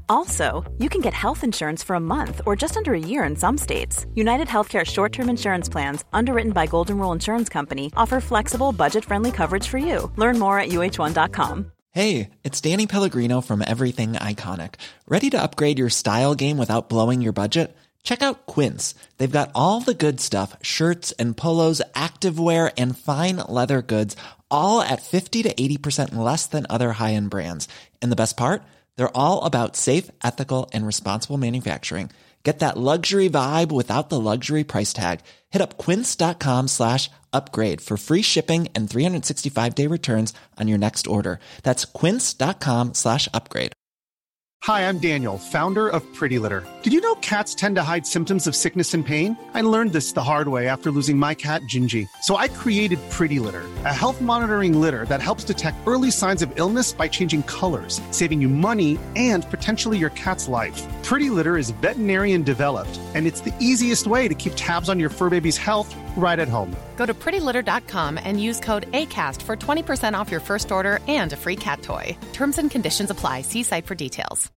Also, you can get health insurance for a month or just under a year in some states. United Healthcare short-term insurance plans, underwritten by Golden Rule Insurance Company, offer flexible, budget-friendly coverage for you. Learn more at U H one dot com. Hey, it's Danny Pellegrino from Everything Iconic. Ready to upgrade your style game without blowing your budget? Check out Quince. They've got all the good stuff, shirts and polos, activewear, and fine leather goods, all at fifty to eighty percent less than other high-end brands. And the best part? They're all about safe, ethical, and responsible manufacturing. Get that luxury vibe without the luxury price tag. Hit up quince.com slash upgrade for free shipping and three sixty-five day returns on your next order. That's quince.com slash upgrade. Hi, I'm Daniel, founder of Pretty Litter. Did you know cats tend to hide symptoms of sickness and pain? I learned this the hard way after losing my cat, Gingy. So I created Pretty Litter, a health monitoring litter that helps detect early signs of illness by changing colors, saving you money and potentially your cat's life. Pretty Litter is veterinarian developed, and it's the easiest way to keep tabs on your fur baby's health right at home. Go to pretty litter dot com and use code ACAST for twenty percent off your first order and a free cat toy. Terms and conditions apply. See site for details.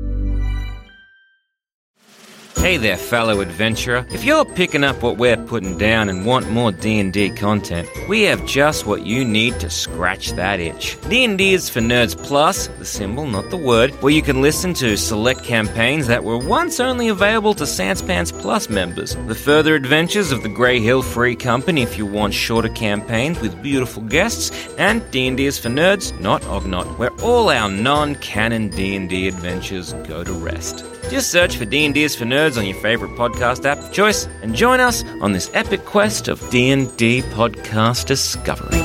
Hey there, fellow adventurer. If you're picking up what we're putting down and want more D and D content, we have just what you need to scratch that itch. D and D is for Nerds Plus, the symbol, not the word, where you can listen to select campaigns that were once only available to Sanspants Plus members. The further adventures of the Grey Hill Free Company if you want shorter campaigns with beautiful guests, and D and D is for Nerds, not Ognot, where all our non-canon D and D adventures go to rest. Just search for D and D is for Nerds on your favorite podcast app of choice and join us on this epic quest of D and D podcast discovery.